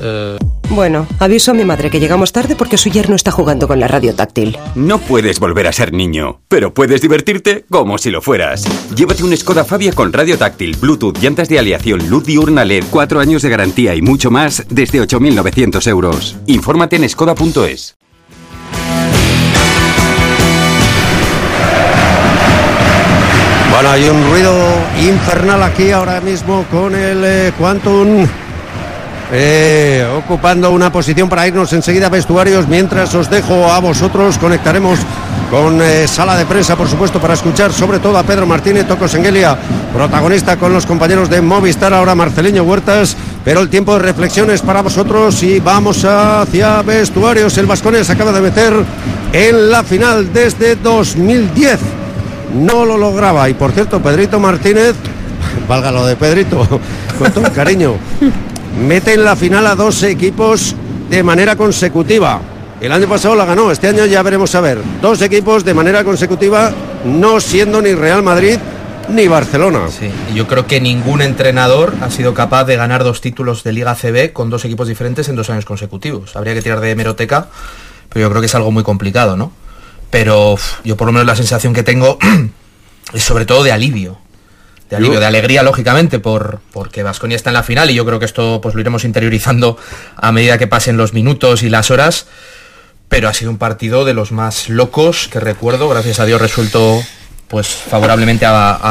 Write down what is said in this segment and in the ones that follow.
Bueno, aviso a mi madre que llegamos tarde porque su yerno está jugando con la radio táctil. No puedes volver a ser niño, pero puedes divertirte como si lo fueras. Llévate un Skoda Fabia con radio táctil, Bluetooth, llantas de aleación, luz diurna LED, 4 años de garantía y mucho más desde 8.900 euros. Infórmate en skoda.es. Bueno, hay un ruido infernal aquí ahora mismo con el Quantum ocupando una posición para irnos enseguida a vestuarios. Mientras os dejo a vosotros, conectaremos con sala de prensa, por supuesto, para escuchar sobre todo a Pedro Martínez, Toko Sengelia, protagonista con los compañeros de Movistar, ahora Marceliño Huertas, pero el tiempo de reflexión es para vosotros y vamos hacia vestuarios. El Baskonia se acaba de meter en la final desde 2010. No lo lograba y, por cierto, Pedrito Martínez, valga lo de Pedrito, con todo el cariño, mete en la final a 2 equipos de manera consecutiva. El año pasado la ganó, este año ya veremos a ver. 2 equipos de manera consecutiva, no siendo ni Real Madrid ni Barcelona. Sí, y yo creo que ningún entrenador ha sido capaz de ganar 2 títulos de Liga CB con 2 equipos diferentes en 2 años consecutivos. Habría que tirar de hemeroteca, pero yo creo que es algo muy complicado, ¿no? Pero yo por lo menos la sensación que tengo es sobre todo de alivio, de alegría, lógicamente, porque Baskonia está en la final, y yo creo que esto pues lo iremos interiorizando a medida que pasen los minutos y las horas, pero ha sido un partido de los más locos que recuerdo, gracias a Dios resuelto pues favorablemente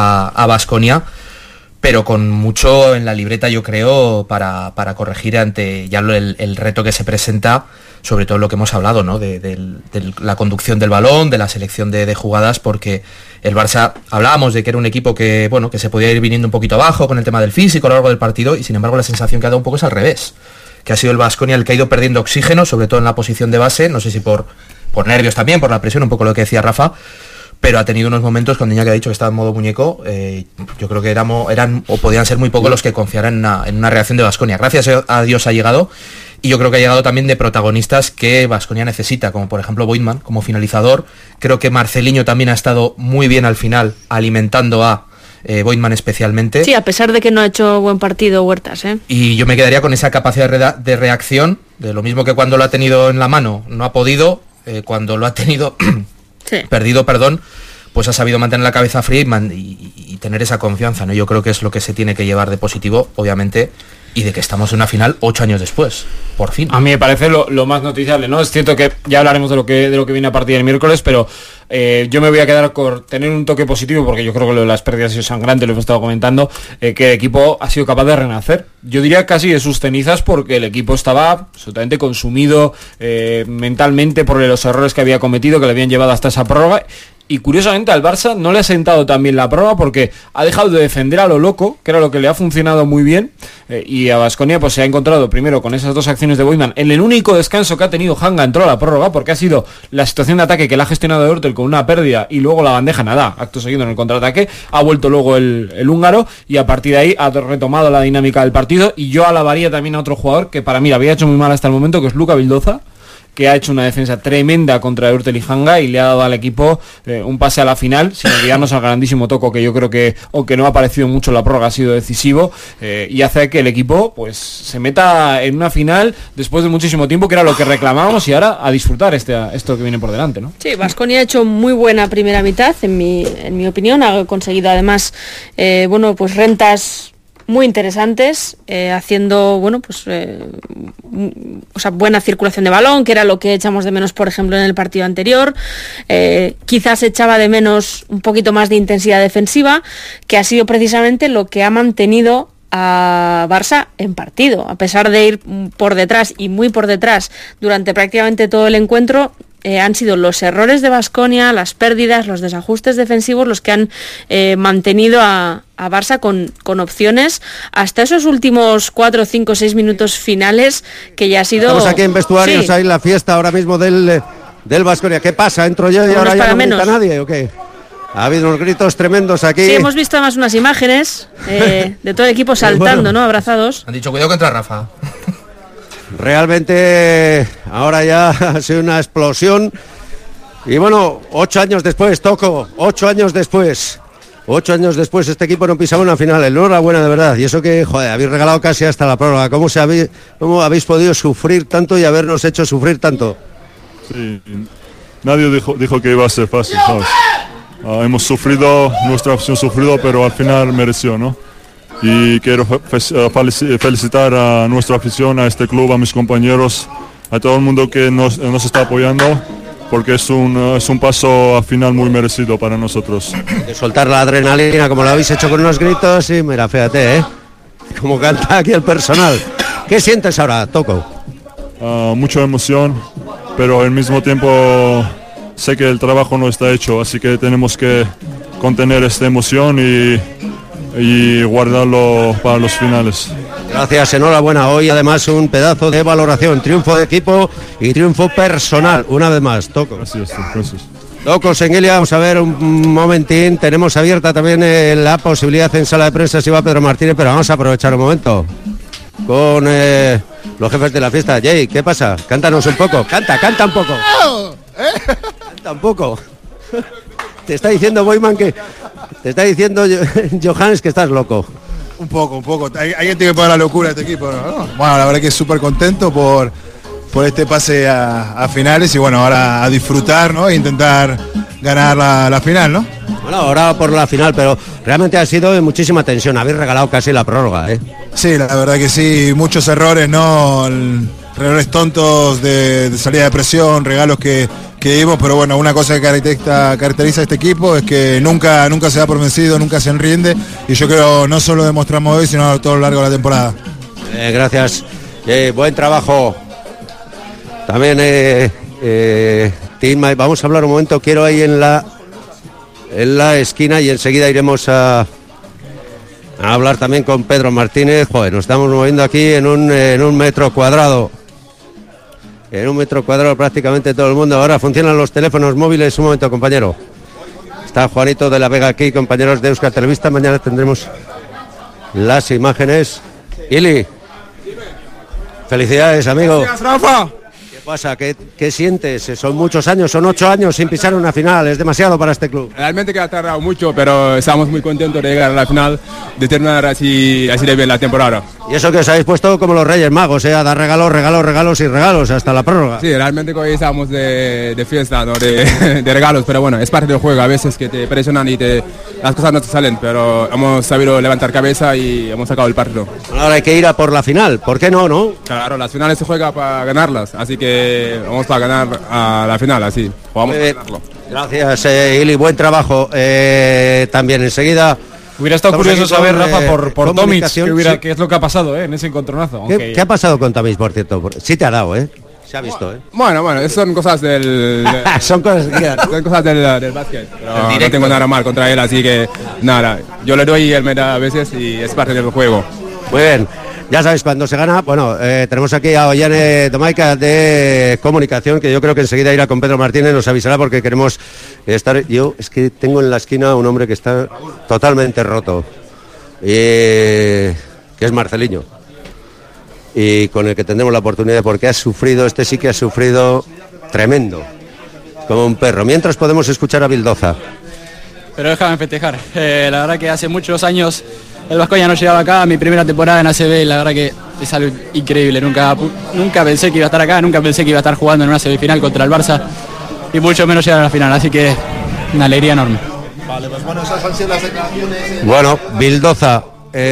a Baskonia, pero con mucho en la libreta, yo creo, para corregir ante ya el reto que se presenta, sobre todo lo que hemos hablado, ¿no? De la conducción del balón, de la selección de jugadas, porque el Barça, hablábamos de que era un equipo que, bueno, que se podía ir viniendo un poquito abajo con el tema del físico a lo largo del partido, y sin embargo la sensación que ha dado un poco es al revés, que ha sido el Baskonia el que ha ido perdiendo oxígeno, sobre todo en la posición de base, no sé si por nervios también, por la presión, un poco lo que decía Rafa, pero ha tenido unos momentos cuando Iñaki ha dicho que estaba en modo muñeco, yo creo que eran o podían ser muy pocos los que confiaran en una reacción de Baskonia. Gracias a Dios ha llegado, y yo creo que ha llegado también de protagonistas que Baskonia necesita, como por ejemplo Boitman como finalizador. Creo que Marceliño también ha estado muy bien al final, alimentando a Boitman especialmente. Sí, a pesar de que no ha hecho buen partido Huertas, ¿eh? Y yo me quedaría con esa capacidad de reacción, de lo mismo que cuando lo ha tenido en la mano no ha podido, cuando lo ha tenido sí. perdido, pues ha sabido mantener la cabeza fría y tener esa confianza, ¿no? Yo creo que es lo que se tiene que llevar de positivo, obviamente, y de que estamos en una final 8 años después, por fin. A mí me parece lo más noticiable, ¿no? Es cierto que ya hablaremos de lo que viene a partir del miércoles, pero yo me voy a quedar con tener un toque positivo, porque yo creo que lo de las pérdidas ha sido sangrante, lo hemos estado comentando, que el equipo ha sido capaz de renacer. Yo diría casi de sus cenizas, porque el equipo estaba absolutamente consumido mentalmente por los errores que había cometido, que le habían llevado hasta esa prórroga. Y curiosamente al Barça no le ha sentado tan bien la prórroga, porque ha dejado de defender a lo loco, que era lo que le ha funcionado muy bien, y a Baskonia pues se ha encontrado primero con esas 2 acciones de Boitman. En el único descanso que ha tenido Hanga entró a la prórroga, porque ha sido la situación de ataque que la ha gestionado Hurtel con una pérdida, y luego la bandeja nada, acto seguido en el contraataque, ha vuelto luego el húngaro, y a partir de ahí ha retomado la dinámica del partido. Y yo alabaría también a otro jugador que para mí la había hecho muy mal hasta el momento, que es Luka Vildoza, que ha hecho una defensa tremenda contra Hurtel y Hanga, y le ha dado al equipo un pase a la final, sin olvidarnos al grandísimo Toko, que yo creo que, aunque no ha aparecido mucho en la prórroga, ha sido decisivo, y hace que el equipo pues se meta en una final después de muchísimo tiempo, que era lo que reclamábamos, y ahora a disfrutar esto que viene por delante, ¿no? Sí, Baskonia ha hecho muy buena primera mitad, en mi opinión. Ha conseguido además pues rentas muy interesantes, haciendo buena circulación de balón, que era lo que echamos de menos, por ejemplo, en el partido anterior. Quizás echaba de menos un poquito más de intensidad defensiva, que ha sido precisamente lo que ha mantenido a Barça en partido, a pesar de ir por detrás, y muy por detrás, durante prácticamente todo el encuentro. Han sido los errores de Baskonia, las pérdidas, los desajustes defensivos los que han mantenido a Barça con opciones hasta esos últimos 4, 5, 6 minutos finales, que ya ha sido... Estamos aquí en vestuarios, sí. Hay la fiesta ahora mismo del Baskonia. ¿Qué pasa? ¿Entro yo y ahora ya no grita nadie o qué? Ha habido unos gritos tremendos aquí. Sí, hemos visto además unas imágenes de todo el equipo saltando, ¿no? Abrazados. Han dicho, cuidado que entra Rafa. Realmente ahora ya ha sido una explosión. Y bueno, 8 años después, Toko, 8 años después, 8 años después este equipo no pisaba una final. Enhorabuena, de verdad. Y eso que, joder, habéis regalado casi hasta la prórroga. ¿Cómo habéis podido sufrir tanto y habernos hecho sufrir tanto? Sí, nadie dijo que iba a ser fácil, ¿sabes? Hemos sufrido, nuestra afición sufrido, pero al final mereció, ¿no? Y quiero felicitar a nuestra afición, a este club, a mis compañeros, a todo el mundo que nos está apoyando, porque es un paso a final muy merecido para nosotros. De soltar la adrenalina, como lo habéis hecho con unos gritos, y mira, fíjate, ¿eh? Como canta aquí el personal. ¿Qué sientes ahora, Toco? Mucha emoción, pero al mismo tiempo sé que el trabajo no está hecho, así que tenemos que contener esta emoción y guardarlo para los finales. Gracias, enhorabuena. Hoy además un pedazo de valoración, triunfo de equipo y triunfo personal, una vez más, Toco. Gracias. Toco Sengelia, vamos a ver un momentín, tenemos abierta también la posibilidad en sala de prensa si va Pedro Martínez, pero vamos a aprovechar un momento con los jefes de la fiesta. Jay, ¿qué pasa? Cántanos un poco, canta un poco. Canta un poco. Te está diciendo Boyman que... Te está diciendo Johannes que estás loco. Un poco. Alguien tiene que poner la locura a este equipo, ¿no? Bueno, la verdad que súper contento por este pase a finales y bueno, ahora a disfrutar, ¿no? E intentar ganar la final, ¿no? Bueno, ahora por la final, pero realmente ha sido de muchísima tensión. Habéis regalado casi la prórroga, ¿eh? Sí, la verdad que sí, muchos errores, ¿no? Errores tontos de salida de presión, regalos que dimos, pero bueno, una cosa que caracteriza a este equipo es que nunca se da por vencido, nunca se rinde, y yo creo no solo demostramos hoy, sino a todo lo largo de la temporada. Gracias, buen trabajo. También, Tim, vamos a hablar un momento, quiero ahí en la esquina y enseguida iremos a hablar también con Pedro Martínez. Joder, nos estamos moviendo aquí en un metro cuadrado. En un metro cuadrado prácticamente todo el mundo. Ahora funcionan los teléfonos móviles. Un momento, compañero. Está Juanito de la Vega aquí, compañeros de Euskal Televista. Mañana tendremos las imágenes. Ili, felicidades, amigo. Gracias, Rafa. ¿Qué pasa? ¿Qué sientes? Son muchos años, son 8 años sin pisar una final. Es demasiado para este club. Realmente que ha tardado mucho, pero estamos muy contentos de llegar a la final, de terminar así de bien la temporada. Y eso que os habéis puesto como los Reyes Magos, a dar regalos hasta la prórroga. Sí, realmente hoy estamos de fiesta, ¿no? de regalos, pero bueno, es parte del juego. A veces que te presionan y las cosas no te salen, pero hemos sabido levantar cabeza y hemos sacado el partido. Ahora hay que ir a por la final, ¿por qué no? Claro, las finales se juega para ganarlas, así que vamos a ganar a la final, así. Vamos a ganarlo. Gracias, Ili, buen trabajo. También enseguida... Hubiera estado curioso saber, Rafa, por Tomic, qué es lo que ha pasado en ese encontronazo. ¿Qué ha pasado con Tomic, por cierto? Sí te ha dado, se ha visto, Bueno, son cosas del... son cosas del básquet. Pero no tengo nada mal contra él, así que nada. Yo le doy y él me da a veces y es parte del juego. Muy bien. Ya sabéis, cuando se gana, bueno, tenemos aquí a Ollane Domaica de Comunicación, que yo creo que enseguida irá con Pedro Martínez, nos avisará porque queremos estar... Yo es que tengo en la esquina un hombre que está totalmente roto, que es Marceliño, y con el que tendremos la oportunidad, porque sí que ha sufrido tremendo, como un perro. Mientras podemos escuchar a Bildoza. Pero déjame festejar, la verdad que hace muchos años... El Baskonia no llegaba acá, mi primera temporada en ACB, y la verdad que es algo increíble. Nunca pensé que iba a estar acá, nunca pensé que iba a estar jugando en una semifinal contra el Barça y mucho menos llegar a la final, así que una alegría enorme. Vale, pues bueno, esas han sido las declaraciones. Bueno, Bildoza,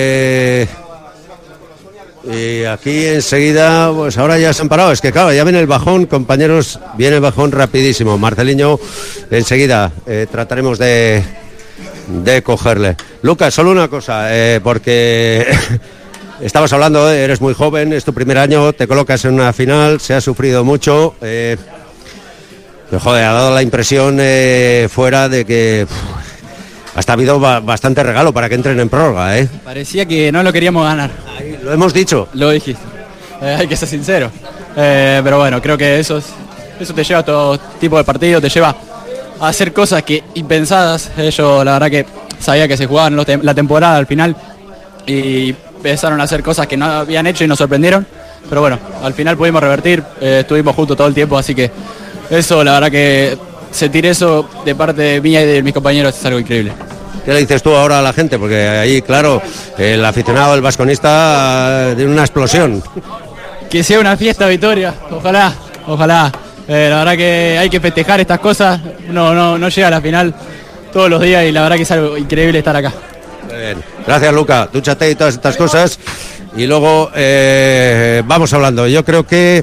y aquí enseguida, pues ahora ya se han parado, es que claro, ya viene el bajón, compañeros, viene el bajón rapidísimo. Marceliño, enseguida trataremos de cogerle. Lucas, solo una cosa, porque estabas hablando, eres muy joven, es tu primer año, te colocas en una final, se ha sufrido mucho, pero joder, ha dado la impresión fuera de que hasta ha habido bastante regalo para que entren en prórroga, Parecía que no lo queríamos ganar. Ahí, lo hemos dicho. Lo dijiste, hay que ser sincero, pero bueno, creo que eso te lleva a todo tipo de partido, te lleva a hacer cosas que impensadas. Ellos la verdad que sabía que se jugaban la temporada al final y empezaron a hacer cosas que no habían hecho y nos sorprendieron, pero bueno, al final pudimos revertir, estuvimos juntos todo el tiempo, así que eso, la verdad que sentir eso de parte mía y de mis compañeros es algo increíble. ¿Qué le dices tú ahora a la gente? Porque ahí, claro, el aficionado, el vasconista, tiene una explosión. Que sea una fiesta, Vitoria, ojalá. La verdad que hay que festejar estas cosas, no llega a la final todos los días y la verdad que es algo increíble estar acá. Bien. Gracias, Luca, dúchate y todas estas cosas y luego vamos hablando. Yo creo que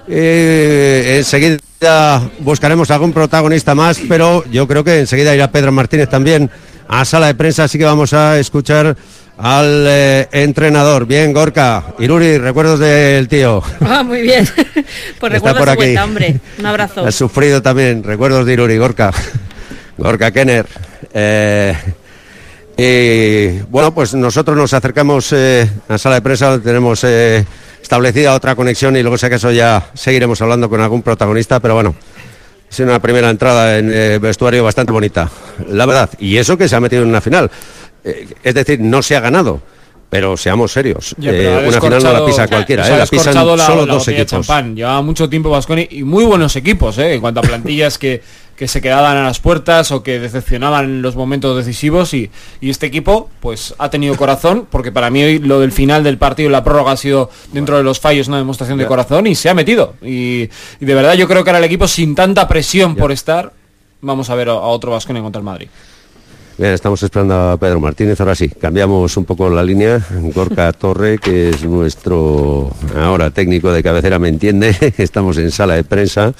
enseguida buscaremos algún protagonista más, pero yo creo que enseguida irá Pedro Martínez también a sala de prensa, así que vamos a escuchar al entrenador. Bien, Gorka, Iruri, recuerdos del tío. Muy bien. Pues recuerdos de vuelta, hombre. Un abrazo. Has sufrido también, recuerdos de Iruri, Gorka Kenner. Y bueno, pues nosotros nos acercamos a sala de prensa, donde tenemos establecida otra conexión y luego si acaso ya seguiremos hablando con algún protagonista, pero bueno, es una primera entrada en vestuario bastante bonita, la verdad, y eso que se ha metido en una final, es decir, no se ha ganado, pero seamos serios, una final no la pisa cualquiera, la pisan solo dos equipos. Llevaba mucho tiempo Baskonia y muy buenos equipos, en cuanto a plantillas que se quedaban a las puertas o que decepcionaban en los momentos decisivos y este equipo pues ha tenido corazón, porque para mí hoy lo del final del partido y la prórroga ha sido dentro de los fallos una demostración de corazón y se ha metido y de verdad yo creo que ahora el equipo sin tanta presión por estar, vamos a ver a otro Baskonia contra el Madrid. Bien, estamos esperando a Pedro Martínez. Ahora sí, cambiamos un poco la línea. Gorka Torre, que es nuestro ahora técnico de cabecera, me entiende. Estamos en sala de prensa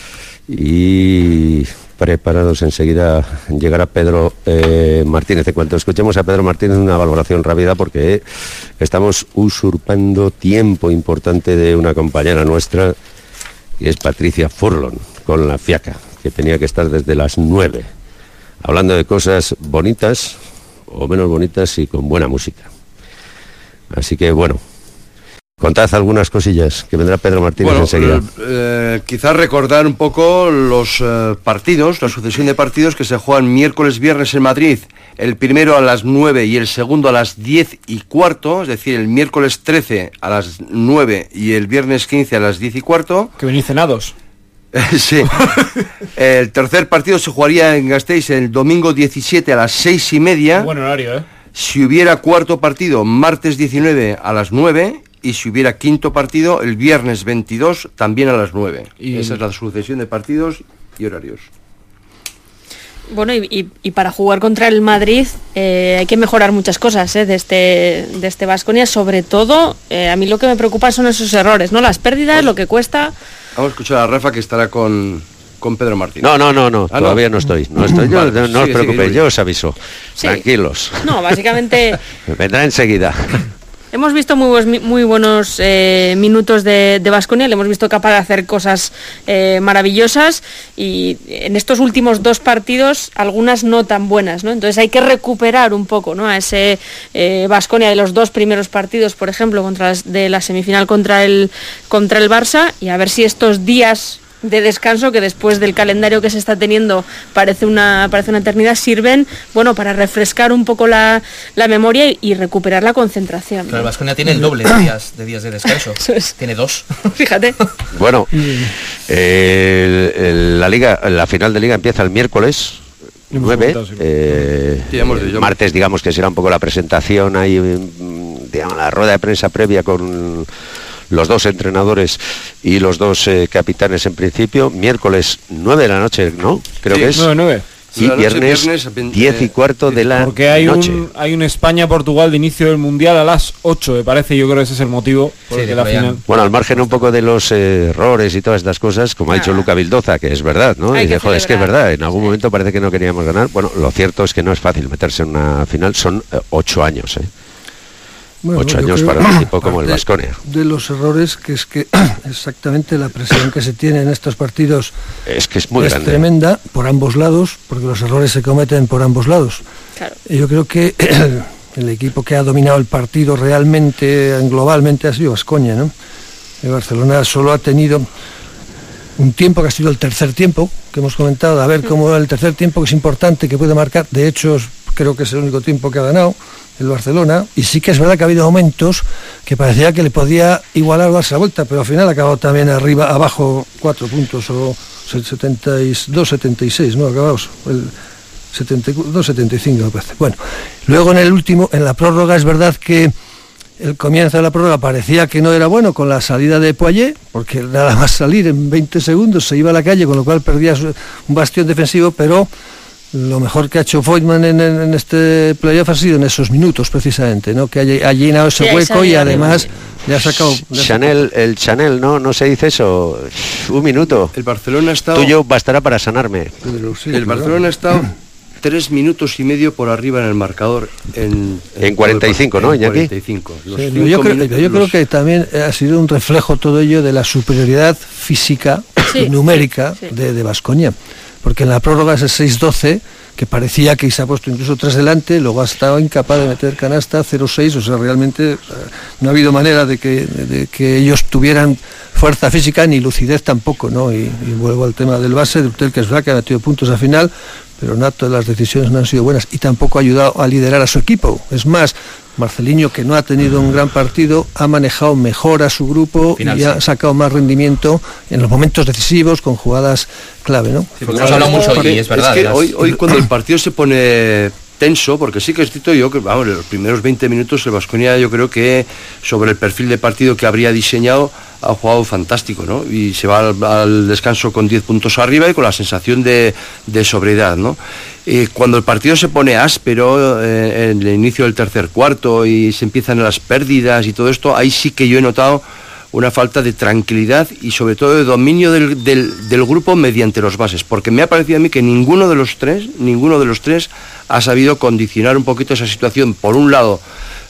y preparados enseguida. Llegará Pedro Martínez. En cuanto escuchemos a Pedro Martínez, una valoración rápida, porque estamos usurpando tiempo importante de una compañera nuestra, que es Patricia Furlon, con la fiaca, que tenía que estar desde las 9. Hablando de cosas bonitas o menos bonitas y con buena música. Así que bueno, contad algunas cosillas, que vendrá Pedro Martínez enseguida. Quizás recordar un poco los partidos, la sucesión de partidos que se juegan miércoles, viernes en Madrid. El primero a las 9 y el segundo a las 10:15, es decir, el miércoles 13 a las 9 y el viernes 15 a las 10:15. Que venís cenados. Sí. El tercer partido se jugaría en Gasteiz el domingo 17 a las 6:30. Buen horario, Si hubiera cuarto partido, martes 19 a las 9. Y si hubiera quinto partido, el viernes 22, también a las 9. Y esa es la sucesión de partidos y horarios. Bueno, y para jugar contra el Madrid hay que mejorar muchas cosas de este Baskonia, sobre todo a mí lo que me preocupa son esos errores, ¿no? Las pérdidas, lo que cuesta. Vamos a escuchar a Rafa, que estará con Pedro Martínez. No, todavía no estoy. No os preocupéis, yo os aviso. Sí. Tranquilos. No, básicamente vendrá enseguida. Hemos visto muy buenos minutos de Baskonia, le hemos visto capaz de hacer cosas maravillosas y en estos últimos dos partidos algunas no tan buenas, ¿no? Entonces hay que recuperar un poco, ¿no? A ese Baskonia de los dos primeros partidos, por ejemplo, de la semifinal contra el Barça, y a ver si estos días de descanso, que después del calendario que se está teniendo parece una eternidad, sirven, bueno, para refrescar un poco la memoria y recuperar la concentración, ¿no? Pero el Baskonia tiene el doble de días de descanso. Tiene 2. Fíjate. Bueno, la final de liga empieza el miércoles 9. Martes, digamos que será un poco la presentación, ahí, digamos, la rueda de prensa previa con los dos entrenadores y los dos capitanes en principio. Miércoles 9 de la noche, ¿no? Creo que es 9. Y viernes 10:15 de la porque hay noche. Hay un España-Portugal de inicio del Mundial a las 8, me parece. Yo creo que ese es el motivo por el que la final. Bueno, al margen un poco de los errores y todas estas cosas, como ha dicho Luca Vildoza, que es verdad, ¿no? Y dice, joder, es que es verdad, en algún momento parece que no queríamos ganar. Bueno, lo cierto es que no es fácil meterse en una final, son 8 años, Bueno, 8 años para un equipo como el Baskonia. De los errores, que es que exactamente la presión que se tiene en estos partidos es muy grande, tremenda por ambos lados, porque los errores se cometen por ambos lados. Claro. Y yo creo que el equipo que ha dominado el partido realmente, globalmente, ha sido Baskonia, ¿no? El Barcelona solo ha tenido un tiempo que ha sido el tercer tiempo, que hemos comentado, a ver cómo el tercer tiempo, que es importante, que puede marcar. De hecho, creo que es el único tiempo que ha ganado el Barcelona, y sí que es verdad que ha habido momentos que parecía que le podía igualar o darse la vuelta, pero al final ha acabado también abajo 4 puntos, o 72-76, ¿no? Acabados 75 me parece. Bueno, luego en la prórroga es verdad que el comienzo de la prórroga parecía que no era bueno con la salida de Poyet, porque nada más salir en 20 segundos se iba a la calle, con lo cual perdía un bastión defensivo, pero lo mejor que ha hecho Voigtmann en este playoff ha sido en esos minutos precisamente, ¿no? Que ha llenado ese hueco y además le ha sacado... El Chanel, no se dice eso. Un minuto. El Barcelona ha estado... Tuyo bastará para sanarme. El Barcelona ha estado 3 minutos y medio por arriba en el marcador en 45, ¿no, Iñaki? 45. Yo creo que también ha sido un reflejo todo ello de la superioridad física y numérica de Baskonia, porque en la prórroga es el 6-12, que parecía que se ha puesto incluso 3 delante, luego ha estado incapaz de meter canasta, 0-6, o sea, realmente no ha habido manera de que ellos tuvieran fuerza física ni lucidez tampoco, ¿no? Y vuelvo al tema del base, de Utel, que es verdad que ha metido puntos al final, pero nato las decisiones no han sido buenas y tampoco ha ayudado a liderar a su equipo. Es más, Marcelinho, que no ha tenido un gran partido, ha manejado mejor a su grupo y ha sacado más rendimiento en los momentos decisivos con jugadas clave, ¿no? Sí, hemos hablado mucho hoy, es verdad. Es que hoy cuando el partido se pone tenso, porque sí que es cierto yo que vamos, en los primeros 20 minutos el Baskonia, yo creo que sobre el perfil de partido que habría diseñado ha jugado fantástico, ¿no? Y se va al descanso con 10 puntos arriba y con la sensación de sobriedad, ¿no? Cuando el partido se pone áspero en el inicio del tercer cuarto y se empiezan las pérdidas y todo esto, ahí sí que yo he notado una falta de tranquilidad y sobre todo de dominio del grupo mediante los bases, porque me ha parecido a mí que ninguno de los tres ha sabido condicionar un poquito esa situación, por un lado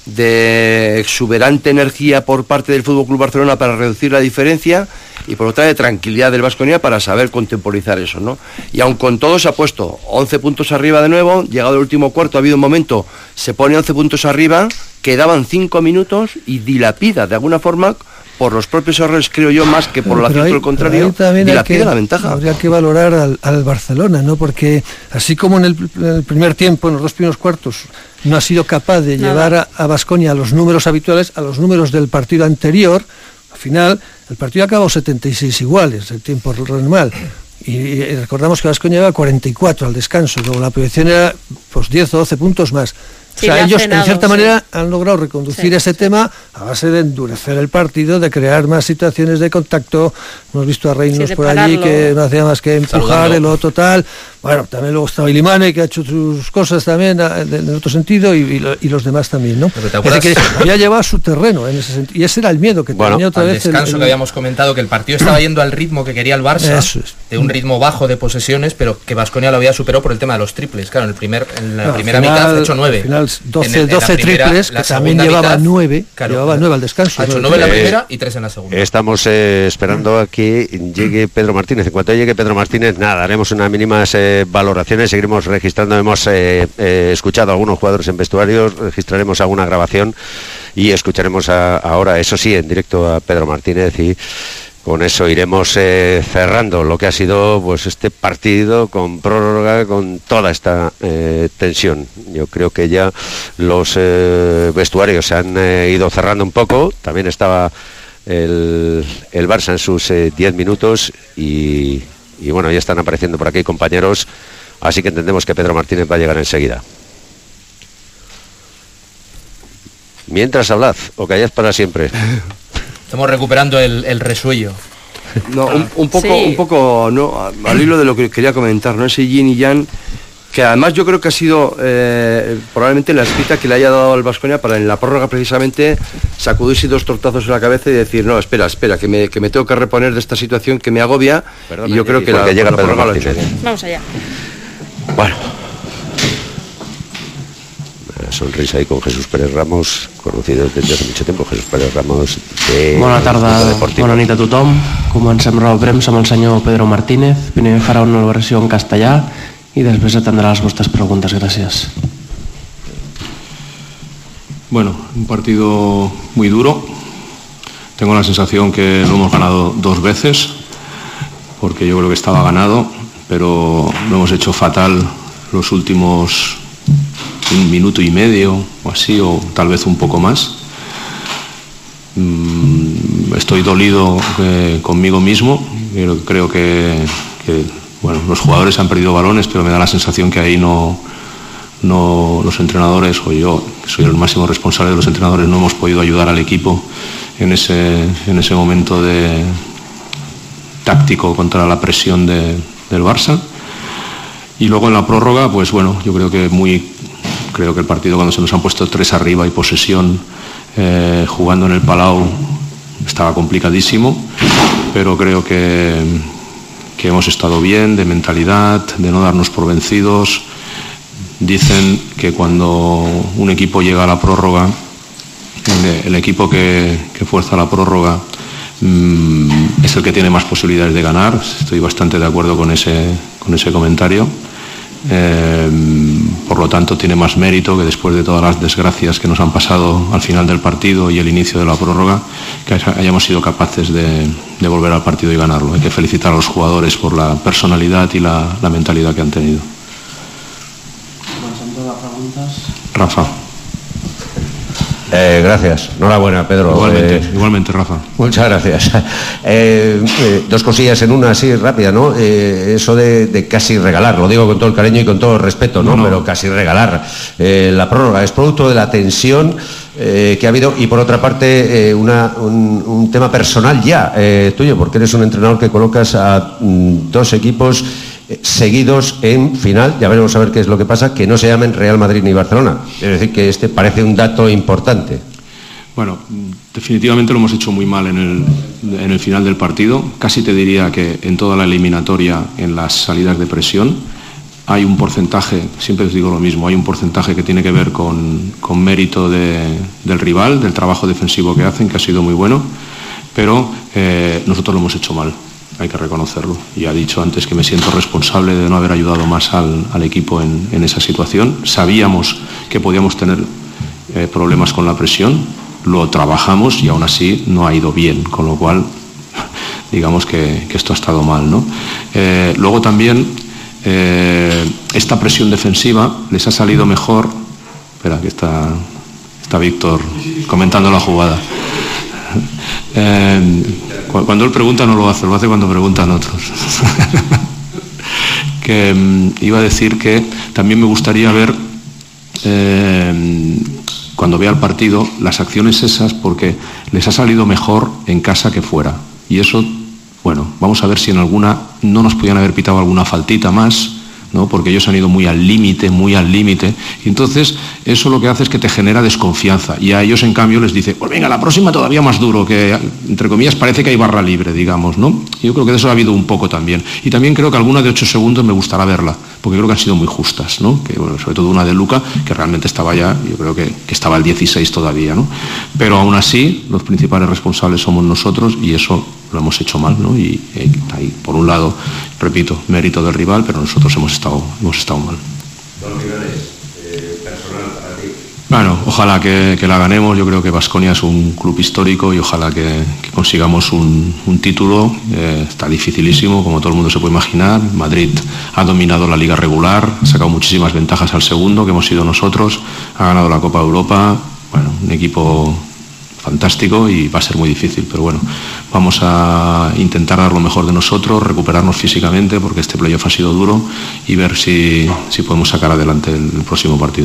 de exuberante energía por parte del FC Barcelona para reducir la diferencia y por otra de tranquilidad del Baskonia para saber contemporizar eso, ¿no? Y aun con todo se ha puesto 11 puntos arriba de nuevo, llegado el último cuarto ha habido un momento, se pone 11 puntos arriba, quedaban 5 minutos y dilapida de alguna forma por los propios errores, creo yo, más que por el acierto del contrario, dilapida la ventaja. Habría que valorar al Barcelona, ¿no? Porque así como en el primer tiempo, en los 2 primeros cuartos, no ha sido capaz de llevar a Baskonia a los números habituales, a los números del partido anterior, al final el partido ha acabado 76 iguales, el tiempo normal. Y recordamos que Baskonia lleva 44 al descanso, luego la proyección era pues 10 o 12 puntos más. O sea, ellos en cierta manera han logrado reconducir ese tema a base de endurecer el partido, de crear más situaciones de contacto. Hemos visto a Reynolds por allí que no hacía más que empujar, el otro tal. Bueno, también luego está Ilimane, que ha hecho sus cosas también en otro sentido, y los demás también, ¿no? Es decir, que había llevado a su terreno en ese sentido. Y ese era el miedo que tenía otra vez. El descanso que habíamos comentado, que el partido estaba yendo al ritmo que quería el Barça, de un ritmo bajo de posesiones, pero que Baskonia lo había superado por el tema de los triples. Claro, en la primera mitad ha hecho 9. 12 triples, que también llevaba 9, llevaba 9 al descanso. Ha hecho 9 en la primera y 3 en la segunda. Estamos esperando a que llegue Pedro Martínez. En cuanto llegue Pedro Martínez, nada, haremos unas mínimas valoraciones, seguiremos registrando. Hemos escuchado a algunos jugadores en vestuarios, registraremos alguna grabación y escucharemos ahora, eso sí, en directo a Pedro Martínez, y con eso iremos cerrando lo que ha sido pues este partido con prórroga, con toda esta tensión. Yo creo que ya los vestuarios se han ido cerrando un poco. También estaba el Barça en sus 10 minutos y bueno, ya están apareciendo por aquí compañeros, así que entendemos que Pedro Martínez va a llegar enseguida. Mientras hablad o callad para siempre. Estamos recuperando el resuello. No, un poco, no, al hilo de lo que quería comentar, ¿no? Ese yin y yang, que además yo creo que ha sido probablemente la escrita que le haya dado al Baskonia para en la prórroga precisamente sacudirse 2 tortazos en la cabeza y decir, no, espera, que me tengo que reponer de esta situación que me agobia. Perdón, y yo creo que llega Pedro Martínez. Vamos allá. Bueno. Sonrisa ahí con Jesús Pérez Ramos, conocido desde hace mucho tiempo. Jesús Pérez Ramos de... Bona tarda, bona nit a tothom. Comencem la premsa amb el senyor Pedro Martínez. Primer farà una valoració en castellà i després atendrà les vostres preguntes. Gràcies. Bueno, un partido muy duro. Tengo la sensación que lo hemos ganado 2 veces, porque yo creo que estaba ganado, pero lo hemos hecho fatal los últimos 1 minuto y medio o así, o tal vez un poco más. Estoy dolido conmigo mismo. Creo que bueno, los jugadores han perdido balones, pero me da la sensación que ahí no los entrenadores, o yo, que soy el máximo responsable de los entrenadores, no hemos podido ayudar al equipo en ese momento de táctico contra la presión del Barça. Y luego en la prórroga, pues bueno, yo creo que el partido, cuando se nos han puesto 3 arriba y posesión, jugando en el Palau, estaba complicadísimo, pero creo que hemos estado bien, de mentalidad, de no darnos por vencidos. Dicen que cuando un equipo llega a la prórroga, el equipo que fuerza la prórroga es el que tiene más posibilidades de ganar. Estoy bastante de acuerdo con ese comentario. Por lo tanto, tiene más mérito que después de todas las desgracias que nos han pasado al final del partido y el inicio de la prórroga, que hayamos sido capaces de volver al partido y ganarlo. Hay que felicitar a los jugadores por la personalidad y la mentalidad que han tenido. Rafa. Gracias. Enhorabuena, Pedro. Igualmente, Rafa. Muchas gracias. 2 cosillas en una así rápida, ¿no? Eso de casi regalar, lo digo con todo el cariño y con todo el respeto, ¿no? Pero casi regalar. La prórroga es producto de la tensión que ha habido, y por otra parte un tema personal ya tuyo, porque eres un entrenador que colocas a 2 equipos seguidos en final, ya veremos a ver qué es lo que pasa, que no se llamen Real Madrid ni Barcelona. Es decir, que este parece un dato importante. Bueno, definitivamente lo hemos hecho muy mal en el final del partido. Casi te diría que en toda la eliminatoria, en las salidas de presión, hay un porcentaje, siempre os digo lo mismo, hay un porcentaje que tiene que ver con mérito del rival, del trabajo defensivo que hacen, que ha sido muy bueno, pero nosotros lo hemos hecho mal. Hay que reconocerlo. Ya he dicho antes que me siento responsable de no haber ayudado más al equipo en esa situación. Sabíamos que podíamos tener problemas con la presión, lo trabajamos y aún así no ha ido bien, con lo cual digamos que esto ha estado mal, ¿no? Luego también esta presión defensiva les ha salido mejor. Espera, que está Víctor comentando la jugada. Cuando él pregunta no lo hace cuando preguntan otros. Que iba a decir que también me gustaría ver, cuando vea el partido, las acciones esas, porque les ha salido mejor en casa que fuera. Y eso, bueno, vamos a ver si en alguna no nos podían haber pitado alguna faltita más, ¿no? Porque ellos han ido muy al límite, y entonces eso lo que hace es que te genera desconfianza, y a ellos en cambio les dice, pues venga, la próxima todavía más duro, que entre comillas parece que hay barra libre, digamos, ¿no? Yo creo que de eso ha habido un poco también, y también creo que alguna de 8 segundos me gustará verla, porque creo que han sido muy justas, ¿no? Que, bueno, sobre todo una de Luka, que realmente estaba ya, yo creo que estaba al 16 todavía, ¿no? Pero aún así, los principales responsables somos nosotros, y eso lo hemos hecho mal, ¿no? Y ahí, por un lado, repito, mérito del rival, pero nosotros hemos estado mal. Bueno, ojalá que la ganemos. Yo creo que Baskonia es un club histórico y ojalá que consigamos un título. Está dificilísimo, como todo el mundo se puede imaginar. Madrid ha dominado la liga regular, ha sacado muchísimas ventajas al segundo, que hemos sido nosotros, ha ganado la Copa de Europa. Bueno, un equipo fantástico y va a ser muy difícil, pero bueno, vamos a intentar dar lo mejor de nosotros, recuperarnos físicamente, porque este playoff ha sido duro, y ver si podemos sacar adelante el próximo partido.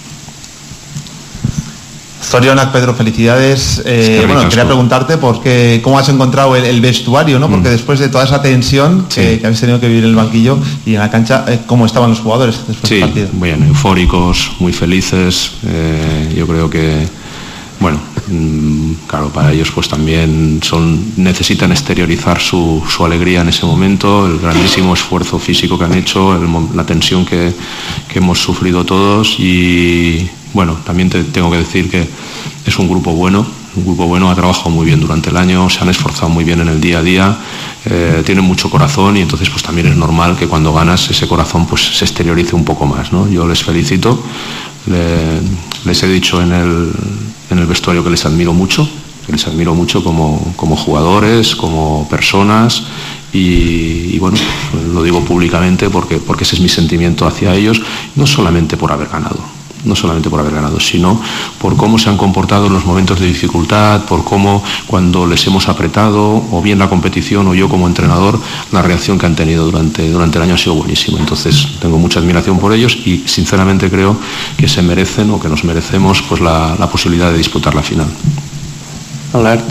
Zorionak, Pedro, felicidades. Bueno, quería preguntarte cómo has encontrado el vestuario, ¿no? Porque después de toda esa tensión que habéis tenido que vivir en el banquillo y en la cancha, ¿cómo estaban los jugadores después del partido? Sí, bien, eufóricos, muy felices. Yo creo que, bueno, claro, para ellos pues también necesitan exteriorizar su alegría en ese momento, el grandísimo esfuerzo físico que han hecho, la tensión que hemos sufrido todos. Y bueno, también tengo que decir que es un grupo bueno, ha trabajado muy bien durante el año, se han esforzado muy bien en el día a día, tienen mucho corazón, y entonces pues también es normal que cuando ganas ese corazón pues se exteriorice un poco más, ¿no? Yo les felicito, les he dicho en el vestuario que les admiro mucho como jugadores, como personas, y bueno, lo digo públicamente porque ese es mi sentimiento hacia ellos, no solamente por haber ganado, no solamente por haber ganado, sino por cómo se han comportado en los momentos de dificultad, por cómo cuando les hemos apretado, o bien la competición o yo como entrenador, la reacción que han tenido durante el año ha sido buenísima. Entonces tengo mucha admiración por ellos y sinceramente creo que se merecen o que nos merecemos pues la posibilidad de disputar la final. Albert.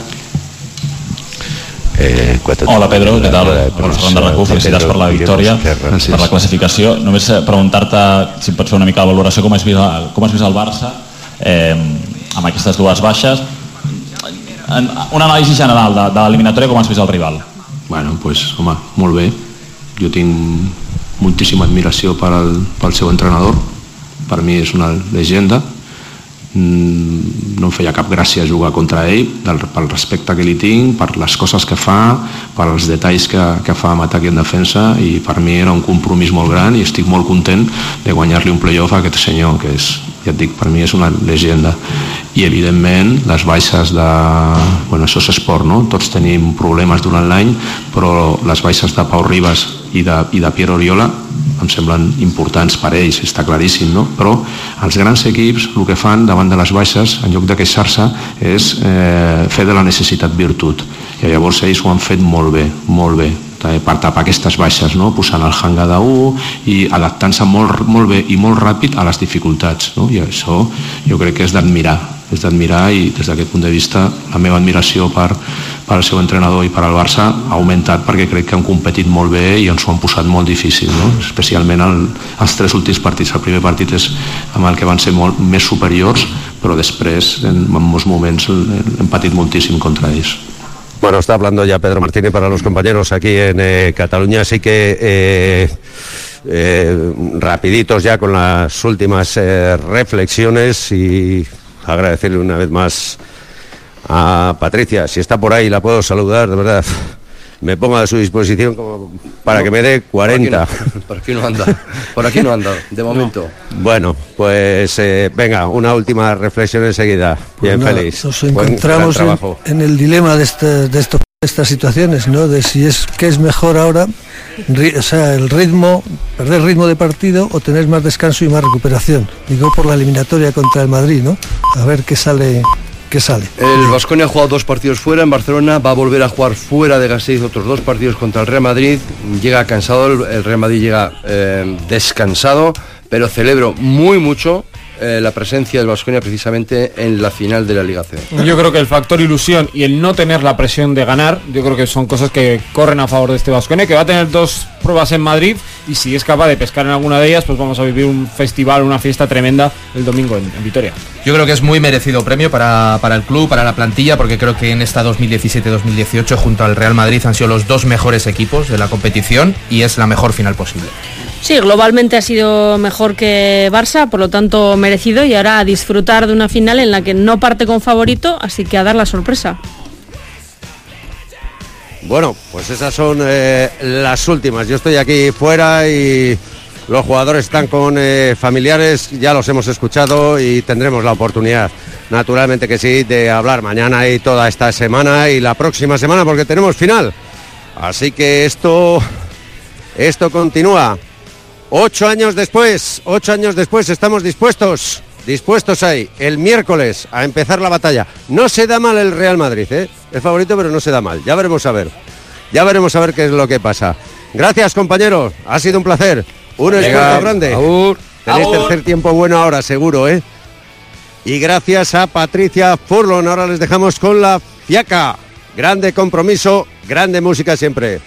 Hola Pedro, què tal? Ferran de RAC1, felicitats per la victòria, per la classificació. Només preguntar-te si pots fer una mica la valoració, com has vist el Barça amb aquestes dues baixes. Un anàlisi general de l'eliminatòria, com has vist el rival? Bueno, pues, home, molt bé. Jo tinc moltíssima admiració pel seu entrenador. Per mi és una llegenda. No em feia cap gràcia jugar contra ell pel respecte que li tinc, per les coses que fa, pels detalls que fa en atac i en defensa, i per mi era un compromís molt gran i estic molt content de guanyar-li un playoff a aquest senyor, que és, ja et dic, per mi és una llegenda. I evidentment les baixes de... Bueno, això és esport, no? Tots tenim problemes durant l'any, però les baixes de Pau Ribas i de Pierre Oriola em semblen importants per ells, està claríssim, no? Però els grans equips el que fan davant de les baixes, en lloc de queixar-se, és fer de la necessitat virtut, i llavors ells ho han fet molt bé, per tapar aquestes baixes, no? Posant el hanga d'1 i adaptant-se molt bé i molt ràpid a les dificultats, no? I això jo crec que és d'admirar, i des d'aquest punt de vista la meva admiració per al seu entrenador i per al Barça ha augmentat, perquè crec que han competit molt bé i ens ho han posat molt difícil, no? Especialment els 3 últims partits. El primer partit és amb el que van ser molt més superiors, però després en molts moments hem patit moltíssim contra ells. Bueno, está hablando ya Pedro Martínez para los compañeros aquí en Cataluña, así que rapiditos ya con las últimas reflexiones, y agradecerle una vez más a Patricia. Si está por ahí la puedo saludar, de verdad. Me pongo a su disposición como para que me dé 40. Por aquí no anda, de momento. Bueno, pues venga, una última reflexión enseguida. Bien, pues feliz. Nos encontramos en el dilema de estas situaciones, ¿no? De si qué es mejor ahora, o sea, el ritmo, perder ritmo de partido o tener más descanso y más recuperación. Digo, por la eliminatoria contra el Madrid, ¿no? A ver qué sale. El Baskonia ha jugado 2 partidos fuera en Barcelona, va a volver a jugar fuera de Gasteiz otros 2 partidos contra el Real Madrid. Llega cansado, el Real Madrid llega descansado, pero celebro mucho la presencia del Baskonia precisamente en la final de la Liga CB. Yo creo que el factor ilusión y el no tener la presión de ganar, yo creo que son cosas que corren a favor de este Baskonia, que va a tener 2 pruebas en Madrid, y si es capaz de pescar en alguna de ellas, pues vamos a vivir un festival, una fiesta tremenda el domingo en Vitoria. Yo creo que es muy merecido premio para el club, para la plantilla, porque creo que en esta 2017-2018 junto al Real Madrid han sido los 2 mejores equipos de la competición y es la mejor final posible. Sí, globalmente ha sido mejor que Barça, por lo tanto merecido, y ahora a disfrutar de una final en la que no parte con favorito, así que a dar la sorpresa. Bueno, pues esas son las últimas. Yo estoy aquí fuera y los jugadores están con familiares, ya los hemos escuchado y tendremos la oportunidad, naturalmente que sí, de hablar mañana y toda esta semana y la próxima semana, porque tenemos final. Así que esto continúa. 8 años después estamos dispuestos ahí, el miércoles, a empezar la batalla. No se da mal el Real Madrid, es favorito, pero no se da mal. Ya veremos a ver qué es lo que pasa. Gracias, compañeros, ha sido un placer. Un esfuerzo grande. Tenéis tercer tiempo bueno ahora, seguro, Y gracias a Patricia Furlong. Ahora les dejamos con la Fiaca. Grande compromiso, grande música siempre.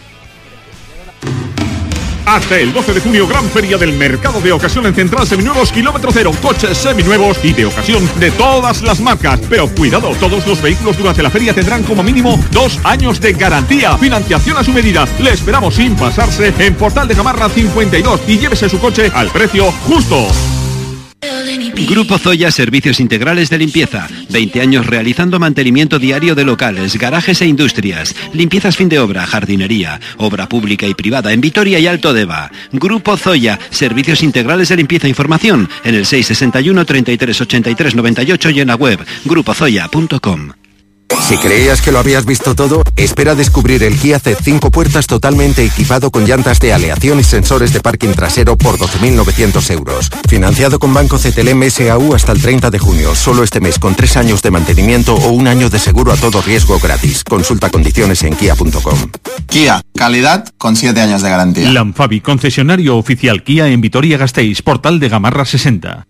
Hasta el 12 de junio, gran feria del mercado de ocasión en Central Seminuevos Kilómetro Cero. Coches seminuevos y de ocasión de todas las marcas. Pero cuidado, todos los vehículos durante la feria tendrán como mínimo 2 años de garantía. Financiación a su medida. Le esperamos sin pasarse en Portal de Gamarra 52 y llévese su coche al precio justo. Grupo Zoya Servicios Integrales de Limpieza. 20 años realizando mantenimiento diario de locales, garajes e industrias. Limpiezas fin de obra, jardinería, obra pública y privada en Vitoria y Alto Deva. Grupo Zoya Servicios Integrales de Limpieza. Información en el 661 33 83 98 y en la web grupozoya.com. Si creías que lo habías visto todo, espera a descubrir el Kia Ceed 5 puertas totalmente equipado con llantas de aleación y sensores de parking trasero por 12.900 euros. Financiado con Banco CTLM SAU hasta el 30 de junio. Solo este mes con 3 años de mantenimiento o 1 año de seguro a todo riesgo gratis. Consulta condiciones en kia.com. Kia, calidad con 7 años de garantía. Lanfabi, concesionario oficial Kia en Vitoria-Gasteiz, Portal de Gamarra 60.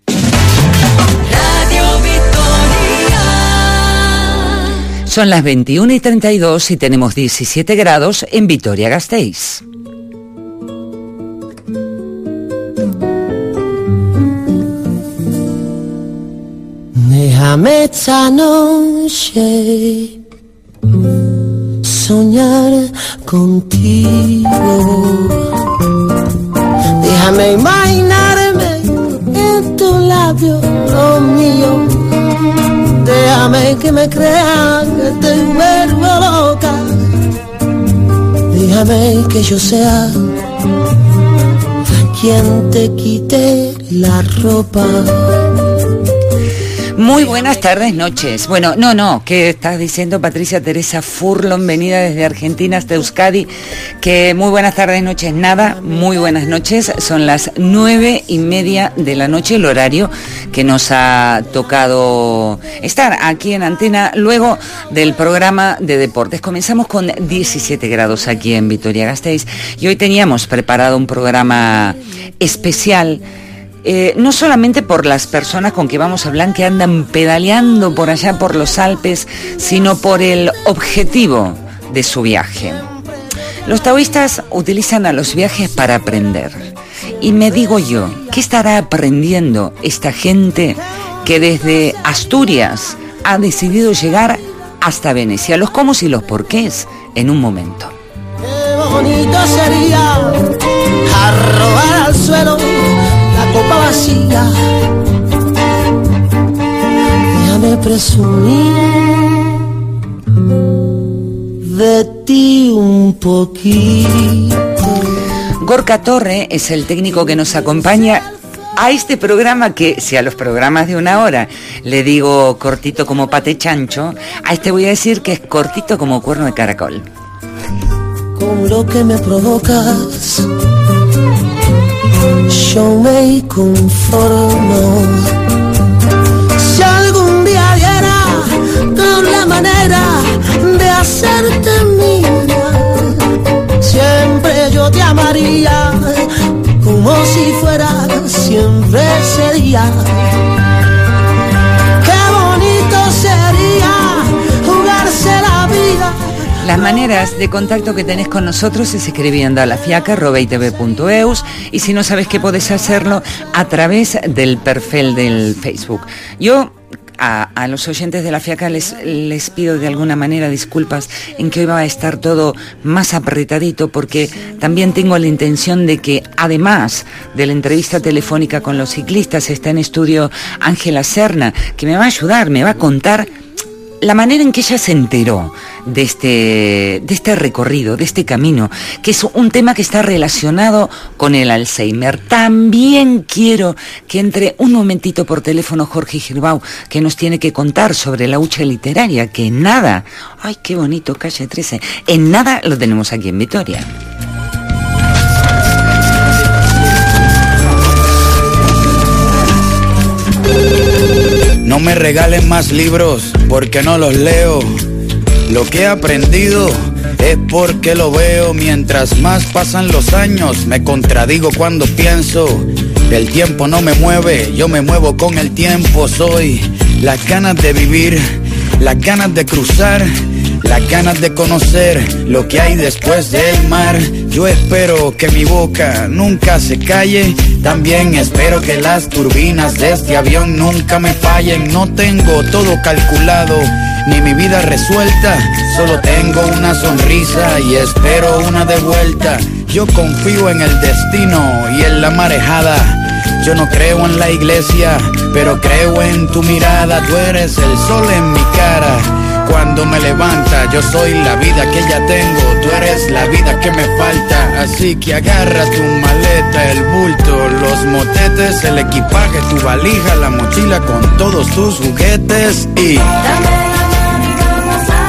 Son las 21:32 y tenemos 17 grados en Vitoria-Gasteiz. Déjame esta noche soñar contigo. Déjame imaginarme en tu labio, lo mío. Déjame que me crean que te vuelvo loca. Déjame que yo sea quien te quite la ropa. Muy buenas tardes, noches. Bueno, no, ¿qué estás diciendo, Patricia Teresa Furlon, venida desde Argentina hasta Euskadi? Que muy buenas tardes, noches, nada, muy buenas noches. Son las 9:30 de la noche, el horario que nos ha tocado estar aquí en Antena luego del programa de deportes. Comenzamos con 17 grados aquí en Vitoria-Gasteiz y hoy teníamos preparado un programa especial. No solamente por las personas con que vamos a hablar que andan pedaleando por allá por los Alpes, sino por el objetivo de su viaje. Los taoístas utilizan a los viajes para aprender. Y me digo yo, ¿qué estará aprendiendo esta gente que desde Asturias ha decidido llegar hasta Venecia? Los cómo y los porqués en un momento. Qué bonito sería arrojar al suelo copa vacía. Déjame presumir de ti un poquito. Gorka Torre es el técnico que nos acompaña a este programa que, si a los programas de 1 hora le digo cortito como pate chancho, a este voy a decir que es cortito como cuerno de caracol. Con lo que me provocas yo me conformo. Si algún día diera con la manera de hacerte mía, siempre yo te amaría como si fuera siempre ese día. Qué bonito sería jugarse la vida. Las maneras de contacto que tenés con nosotros es escribiendo a lafiaca@itv.eus y si no sabes que podés hacerlo a través del perfil del Facebook. Yo a los oyentes de La Fiaca les pido de alguna manera disculpas en que hoy va a estar todo más apretadito porque también tengo la intención de que además de la entrevista telefónica con los ciclistas está en estudio Ángela Serna, que me va a ayudar, me va a contar la manera en que ella se enteró de este recorrido, de este camino, que es un tema que está relacionado con el Alzheimer. También quiero que entre un momentito por teléfono Jorge Girbau, que nos tiene que contar sobre la hucha literaria, que en nada, ay, qué bonito, calle 13, en nada lo tenemos aquí en Vitoria. No me regalen más libros porque no los leo. Lo que he aprendido es porque lo veo. Mientras más pasan los años me contradigo cuando pienso. El tiempo no me mueve, yo me muevo con el tiempo. Soy las ganas de vivir, las ganas de cruzar, las ganas de conocer lo que hay después del mar. Yo espero que mi boca nunca se calle. También espero que las turbinas de este avión nunca me fallen. No tengo todo calculado, ni mi vida resuelta. Solo tengo una sonrisa y espero una de vuelta. Yo confío en el destino y en la marejada. Yo no creo en la iglesia, pero creo en tu mirada. Tú eres el sol en mi cara. Cuando me levanta, yo soy la vida que ya tengo. Tú eres la vida que me falta. Así que agarra tu maleta, el bulto, los motetes, el equipaje, tu valija, la mochila con todos tus juguetes y... Dame la mano y vamos a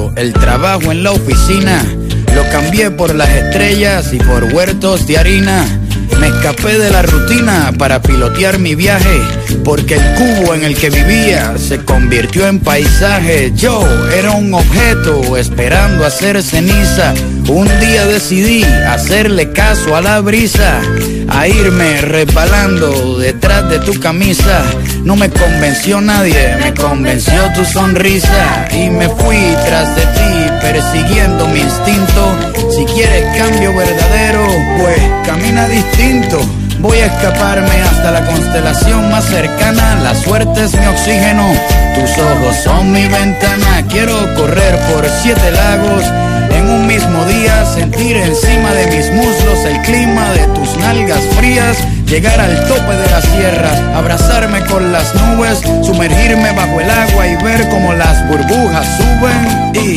momento, el trabajo en la oficina lo cambié por las estrellas y por huertos de harina. Me escapé de la rutina para pilotear mi viaje, porque el cubo en el que vivía se convirtió en paisaje. Yo era un objeto esperando hacer ceniza. Un día decidí hacerle caso a la brisa, a irme resbalando detrás de tu camisa. No me convenció nadie, me convenció tu sonrisa, y me fui tras de ti persiguiendo mi instinto. Si quieres cambio verdadero, pues camina distinto. Voy a escaparme hasta la constelación más cercana. La suerte es mi oxígeno, tus ojos son mi ventana. Quiero correr por 7 lagos en un mismo día, sentir encima de mis muslos el clima de tus nalgas frías, llegar al tope de las sierras, abrazarme con las nubes, sumergirme bajo el agua y ver cómo las burbujas suben y...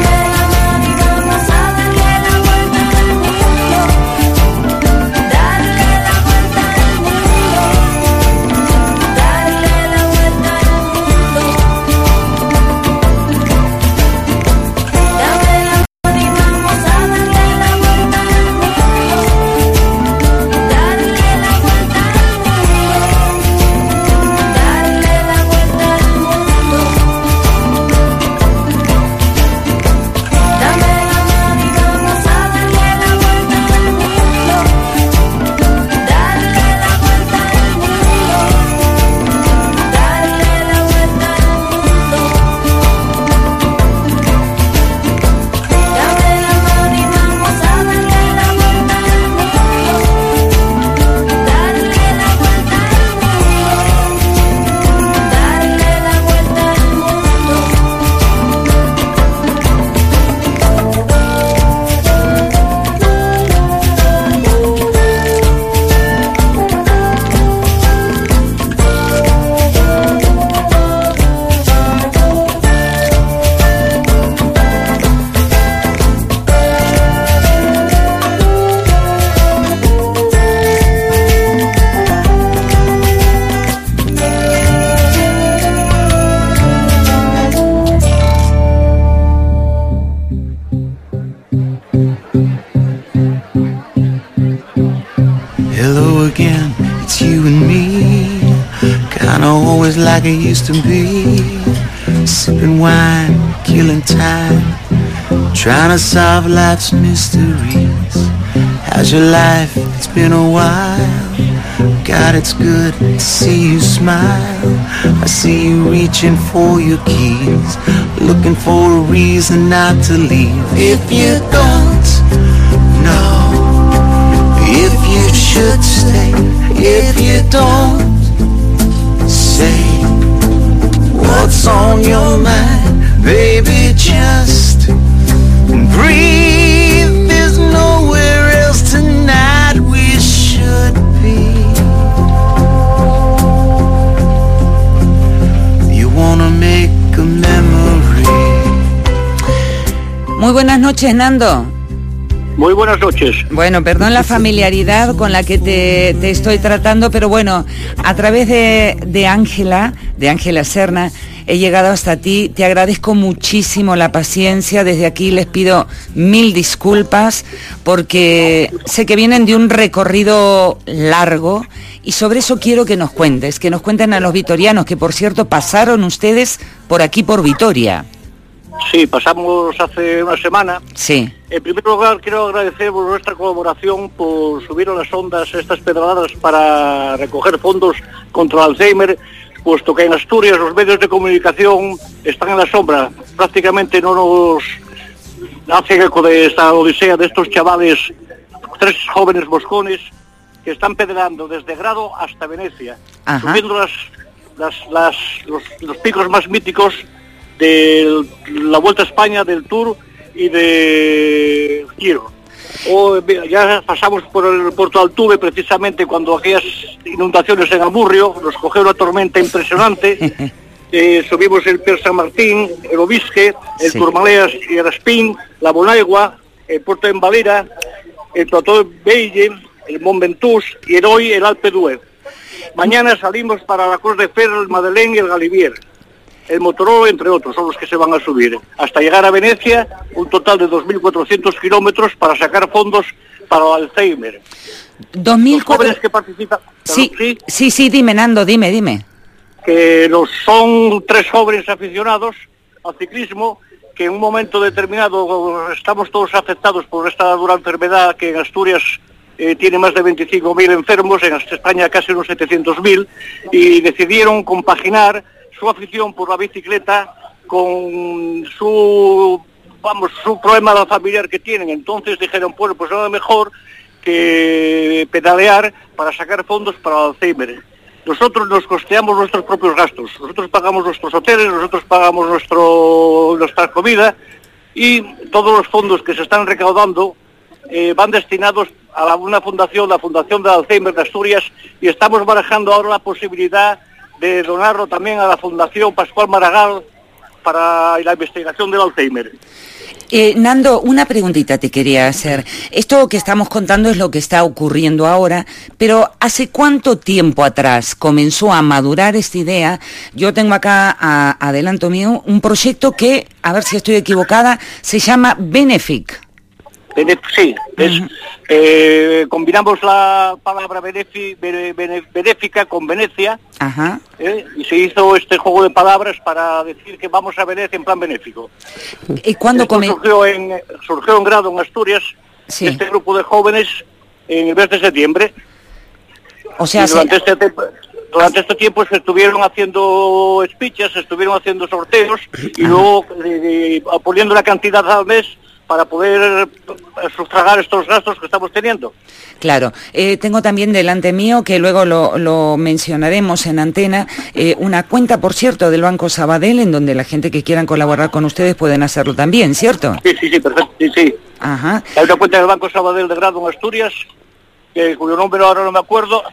Like it used to be, sipping wine, killing time, trying to solve life's mysteries. How's your life? It's been a while. God, it's good to see you smile. I see you reaching for your keys, looking for a reason not to leave. If you don't know if you should stay, if you don't say what's on your mind, baby, just breathe. There's nowhere else tonight we should be. You wanna make a memory. Muy buenas noches, Nando. Muy buenas noches. Bueno, perdón la familiaridad con la que te estoy tratando, pero bueno, a través de Ángela Serna, he llegado hasta ti. Te agradezco muchísimo la paciencia. Desde aquí les pido 1000 disculpas porque sé que vienen de un recorrido largo y sobre eso quiero que nos cuenten a los vitorianos, que por cierto pasaron ustedes por aquí por Vitoria. Sí, pasamos hace una semana. Sí. En primer lugar, quiero agradecer por nuestra colaboración, por subir a las ondas estas pedradas para recoger fondos contra el Alzheimer, puesto que en Asturias los medios de comunicación están en la sombra. Prácticamente no nos hacen eco de esta odisea de estos chavales, 3 jóvenes moscones, que están pedrando desde Grado hasta Venecia, subiendo los picos más míticos de la Vuelta a España, del Tour y de Giro. Ya pasamos por el Porto Altuve precisamente cuando aquellas inundaciones en Amurrio nos cogió una tormenta impresionante. Subimos el Pier San Martín, el Obisque, el Tourmaleas y el Espín, la Bonaigua, el Puerto de Valera, el Plateau de Beille, el Mont Ventoux y hoy el Alpe d'Huez. Mañana salimos para la Cruz de Fer, el Madeleine y el Galibier. el Motorolo, entre otros, son los que se van a subir. Hasta llegar a Venecia, un total de 2.400 kilómetros para sacar fondos para el Alzheimer. 2.000 Los jóvenes que participan... Sí, dime, Nando, dime. Que son 3 jóvenes aficionados al ciclismo, que en un momento determinado estamos todos afectados por esta dura enfermedad que en Asturias tiene más de 25.000 enfermos, en España casi unos 700.000, y decidieron compaginar su afición por la bicicleta con su problema familiar que tienen. Entonces dijeron, bueno, pues nada mejor que pedalear para sacar fondos para el Alzheimer. Nosotros nos costeamos nuestros propios gastos, nosotros pagamos nuestros hoteles, nosotros pagamos nuestra comida, y todos los fondos que se están recaudando van destinados a una fundación, la Fundación del Alzheimer de Asturias, y estamos barajando ahora la posibilidad de donarlo también a la Fundación Pascual Maragall para la investigación del Alzheimer. Nando, una preguntita te quería hacer. Esto que estamos contando es lo que está ocurriendo ahora, pero ¿hace cuánto tiempo atrás comenzó a madurar esta idea? Yo tengo acá, adelanto mío, un proyecto que, a ver si estoy equivocada, se llama Benefic. Sí, combinamos la palabra benéfica con Venecia. Ajá. Y se hizo este juego de palabras para decir que vamos a Venecia en plan benéfico. ¿Y cuándo surgió en Grado, en Asturias, sí, este grupo de jóvenes en el mes de septiembre? O sea, durante este tiempo se estuvieron haciendo speeches, se estuvieron haciendo sorteos y luego poniendo una cantidad al mes para poder sufragar estos gastos que estamos teniendo. Claro, tengo también delante mío, que luego lo mencionaremos en antena, una cuenta, por cierto, del Banco Sabadell, en donde la gente que quieran colaborar con ustedes pueden hacerlo también, ¿cierto? Sí, perfecto, sí. Ajá. Hay una cuenta del Banco Sabadell de Grado en Asturias, cuyo nombre ahora no me acuerdo,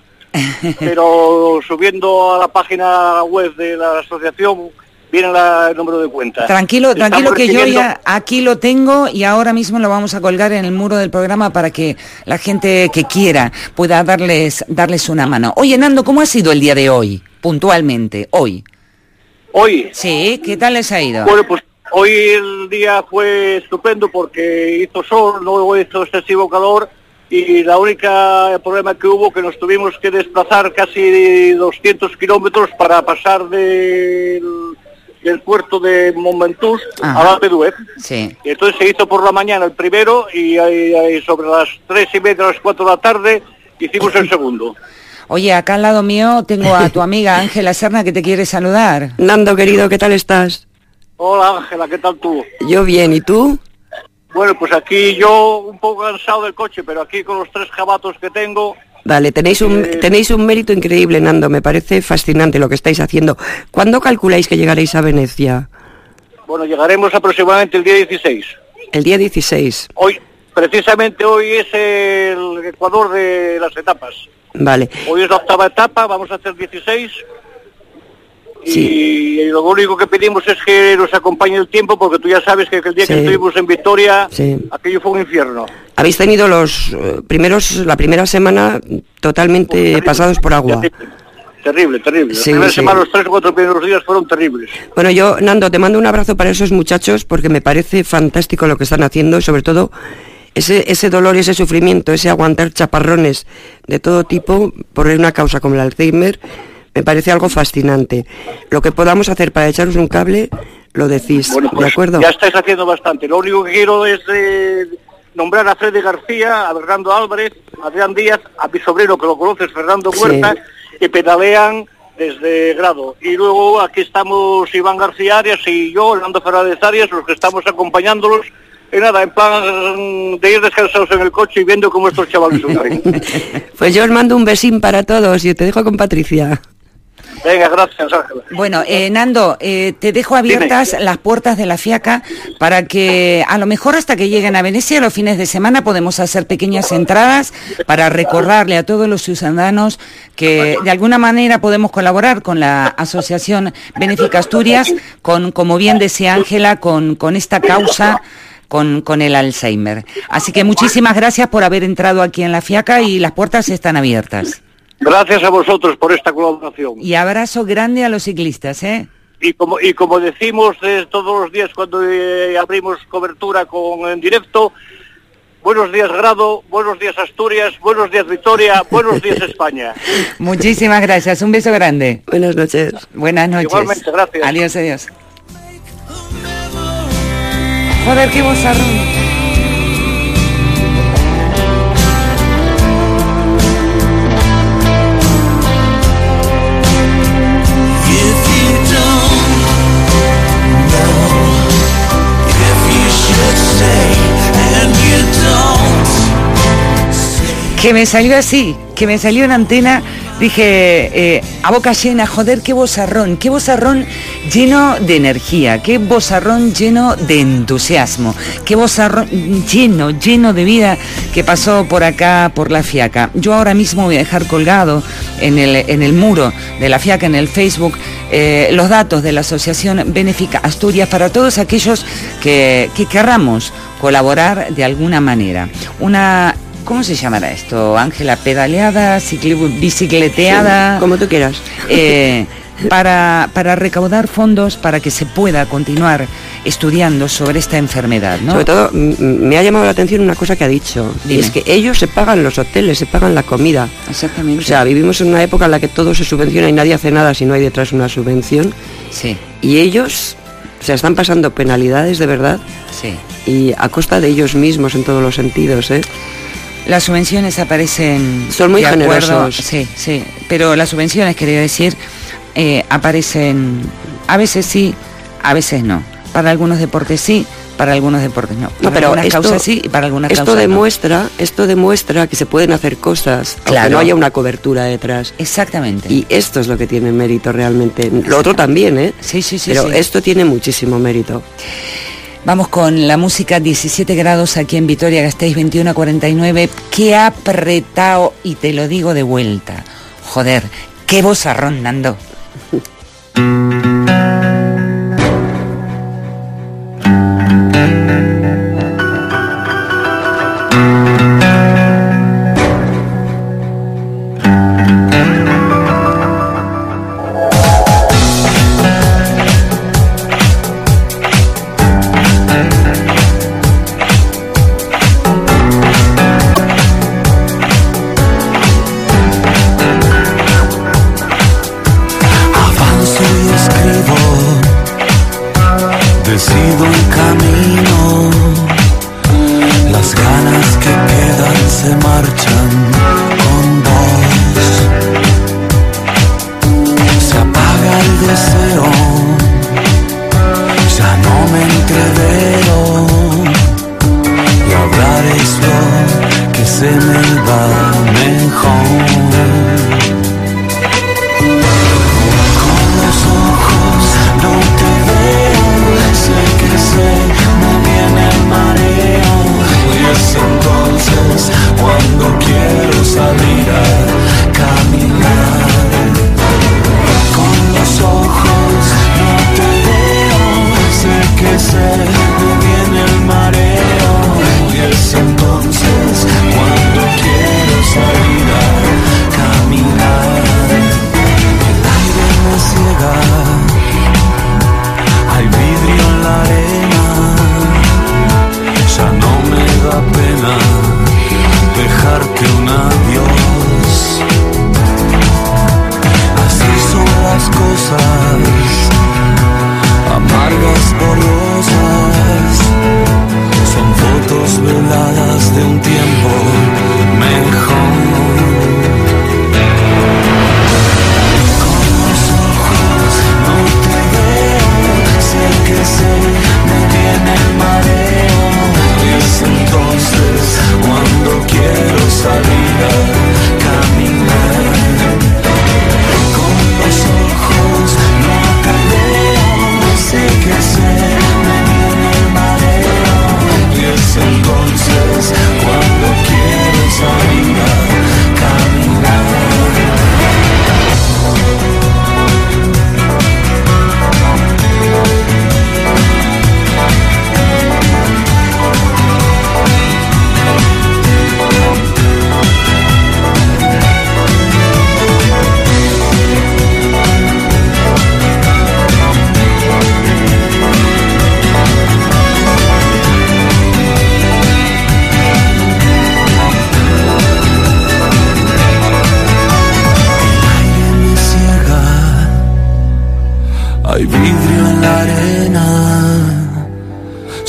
pero subiendo a la página web de la asociación viene el número de cuenta. Tranquilo que yo ya aquí lo tengo y ahora mismo lo vamos a colgar en el muro del programa para que la gente que quiera pueda darles una mano. Oye, Nando, ¿cómo ha sido el día de hoy, puntualmente, hoy? ¿Hoy? Sí, ¿qué tal les ha ido? Bueno, pues hoy el día fue estupendo porque hizo sol, no hizo excesivo calor, y la única problema que hubo que nos tuvimos que desplazar casi 200 kilómetros para pasar del puerto de Montventoux a la Peduez. Sí. Y entonces se hizo por la mañana el primero y sobre las 3:30, las 4 de la tarde hicimos el segundo. Oye, acá al lado mío tengo a tu amiga Ángela Serna que te quiere saludar. Nando, querido, ¿qué tal estás? Hola, Ángela, ¿qué tal tú? Yo bien, ¿y tú? Bueno, pues aquí yo un poco cansado del coche, pero aquí con los 3 jabatos que tengo... Vale, tenéis un mérito increíble, Nando, me parece fascinante lo que estáis haciendo. ¿Cuándo calculáis que llegaréis a Venecia? Bueno, llegaremos aproximadamente el día 16. El día 16. Precisamente hoy es el Ecuador de las etapas. Vale. Hoy es la 8ª etapa, vamos a hacer 16. Sí. Y lo único que pedimos es que nos acompañe el tiempo, porque tú ya sabes que el día que estuvimos en Victoria, aquello fue un infierno. Habéis tenido la primera semana totalmente pasados por agua. Terrible. Las primeras semanas, los 3 o 4 primeros días fueron terribles. Bueno, yo, Nando, te mando un abrazo para esos muchachos, porque me parece fantástico lo que están haciendo, sobre todo ese dolor y ese sufrimiento, ese aguantar chaparrones de todo tipo por una causa como el Alzheimer. Me parece algo fascinante. Lo que podamos hacer para echaros un cable, lo decís, bueno, pues, ¿de acuerdo? Ya estáis haciendo bastante. Lo único que quiero es nombrar a Freddy García, a Fernando Álvarez, a Adrián Díaz, a mi sobrino, que lo conoces, Fernando Huerta, que pedalean desde Grado. Y luego aquí estamos Iván García Arias y yo, Hernando Fernández Arias, los que estamos acompañándolos. Y nada, en plan de ir descansados en el coche y viendo cómo estos chavales sufren. Pues yo os mando un besín para todos y te dejo con Patricia. Venga, gracias, Ángela. Bueno, Nando, te dejo abiertas las puertas de la Fiaca para que a lo mejor hasta que lleguen a Venecia los fines de semana podemos hacer pequeñas entradas para recordarle a todos los ciudadanos que de alguna manera podemos colaborar con la Asociación Benéfica Asturias, como bien decía Ángela, con esta causa, con el Alzheimer. Así que muchísimas gracias por haber entrado aquí en la Fiaca y las puertas están abiertas. Gracias a vosotros por esta colaboración. Y abrazo grande a los ciclistas, ¿eh? y como decimos todos los días cuando abrimos cobertura en directo, buenos días Grado, buenos días Asturias, buenos días Vitoria, buenos días España. Muchísimas gracias, un beso grande. Buenas noches. Buenas noches. Igualmente, gracias. Adiós, adiós. Joder, qué bozarrón. Que me salió así, que me salió en antena, dije, a boca llena, joder, qué bozarrón lleno de energía, qué bozarrón lleno de entusiasmo, qué bozarrón lleno de vida que pasó por acá, por la Fiaca. Yo ahora mismo voy a dejar colgado en el muro de la Fiaca, en el Facebook, los datos de la Asociación Benéfica Asturias para todos aquellos que querramos colaborar de alguna manera. ¿Cómo se llamará esto, Ángela? ¿Pedaleada? ¿Bicicleteada? Sí, como tú quieras. Para recaudar fondos para que se pueda continuar estudiando sobre esta enfermedad, ¿no? Sobre todo, me ha llamado la atención una cosa que ha dicho. Y es que ellos se pagan los hoteles, se pagan la comida. Exactamente. O sea, vivimos en una época en la que todo se subvenciona y nadie hace nada si no hay detrás una subvención. Sí. Y ellos, o sea, están pasando penalidades de verdad. Sí. Y a costa de ellos mismos en todos los sentidos, ¿eh? Las subvenciones aparecen... Son muy generosos. Sí, pero las subvenciones, quería decir, aparecen a veces sí, a veces no. Para algunos deportes sí, para algunos deportes no. Para pero algunas causas sí y para algunas causas no. Esto demuestra que se pueden hacer cosas, claro, aunque no haya una cobertura detrás. Exactamente. Y esto es lo que tiene mérito realmente. Lo otro también, ¿eh? Sí. Pero esto tiene muchísimo mérito. Vamos con la música. 17 grados aquí en Vitoria-Gasteiz, 21 a 49. Qué apretado, y te lo digo de vuelta. Joder, qué bozarrón, Nando.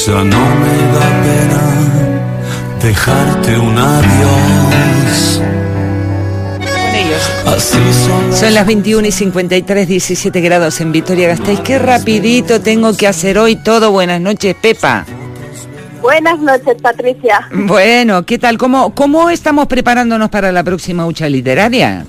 Ya no me da pena dejarte un adiós. Así son las 21:53, 17 grados en Vitoria-Gasteiz. Qué rapidito tengo que hacer hoy todo. Buenas noches, Pepa. Buenas noches, Patricia. Bueno, ¿qué tal? ¿Cómo estamos preparándonos para la próxima hucha literaria?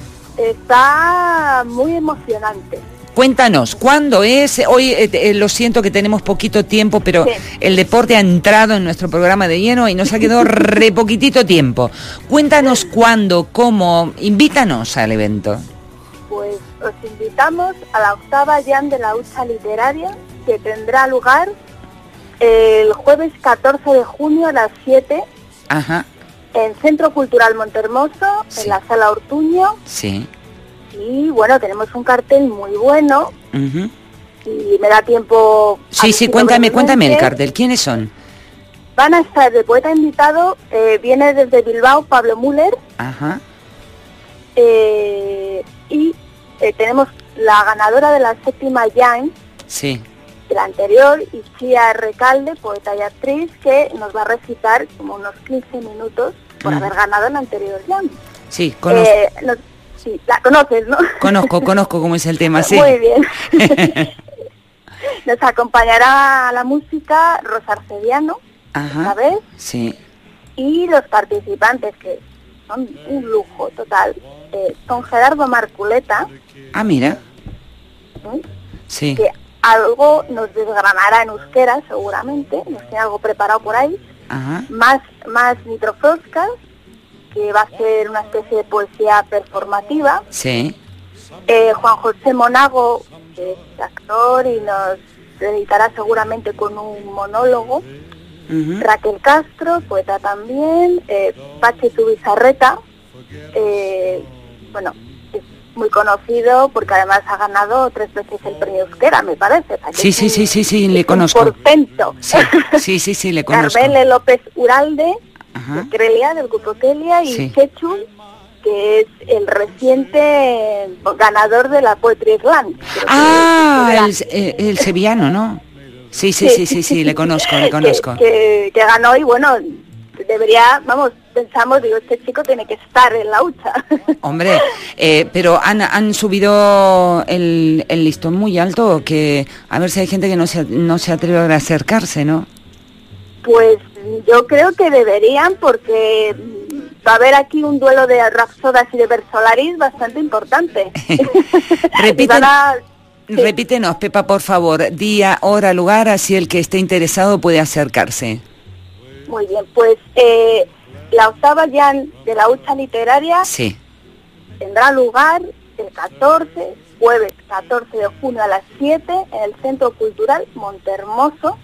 Está muy emocionante. Cuéntanos, ¿cuándo es? Hoy lo siento que tenemos poquito tiempo, pero sí, el deporte ha entrado en nuestro programa de lleno y nos ha quedado re poquitito tiempo. Cuéntanos cuándo, cómo, invítanos al evento. Pues os invitamos a la 8ª Jam de la Hucha Literaria, que tendrá lugar el jueves 14 de junio a las 7. Ajá. En Centro Cultural Montermoso, sí, en la Sala Ortuño. Sí. Y bueno, tenemos un cartel muy bueno. Uh-huh. Y me da tiempo... Sí, cuéntame el cartel. ¿Quiénes son? Van a estar de poeta invitado, viene desde Bilbao Pablo Müller. Ajá. Y tenemos la ganadora de la 7ª Jam. Sí. De la anterior, Ixía Recalde, poeta y actriz, que nos va a recitar como unos 15 minutos por haber ganado en la anterior Jam. Sí, conozco. Sí, la conoces, ¿no? Conozco cómo es el tema, sí. Muy bien. Nos acompañará la música Rosa Arcediano, ¿sabes? Sí. Y los participantes, que son un lujo total, son Gerardo Marculeta. Ah, mira. Sí. Que algo nos desgranará en euskera, seguramente, nos tiene algo preparado por ahí. Ajá. Más Nitrofroskas, que va a ser una especie de poesía performativa. Sí. Juan José Monago, que es actor y nos editará seguramente con un monólogo. Uh-huh. Raquel Castro, poeta también. Pachi Tubizarreta, bueno, es muy conocido porque además ha ganado 3 veces el premio Euskera, me parece. Sí, le conozco. Un portento. Sí, le conozco. Carmele López Uralde, de Crelia, del grupo Kelia, y sí, Chechu, que es el reciente ganador de la Poetry Slam. El sevillano, ¿no? Sí, le conozco. Que ganó y bueno, pensamos, este chico tiene que estar en la hucha. Hombre, pero han subido el listón muy alto, que a ver si hay gente que no se atreve a acercarse, ¿no? Pues yo creo que deberían, porque va a haber aquí un duelo de rapsodas y de versolaris bastante importante. Repítenos, Pepa, por favor, día, hora, lugar, así el que esté interesado puede acercarse. Muy bien, pues la 8ª Jam de la Hucha Literaria tendrá lugar el jueves 14 de junio a las 7 en el Centro Cultural Montermoso.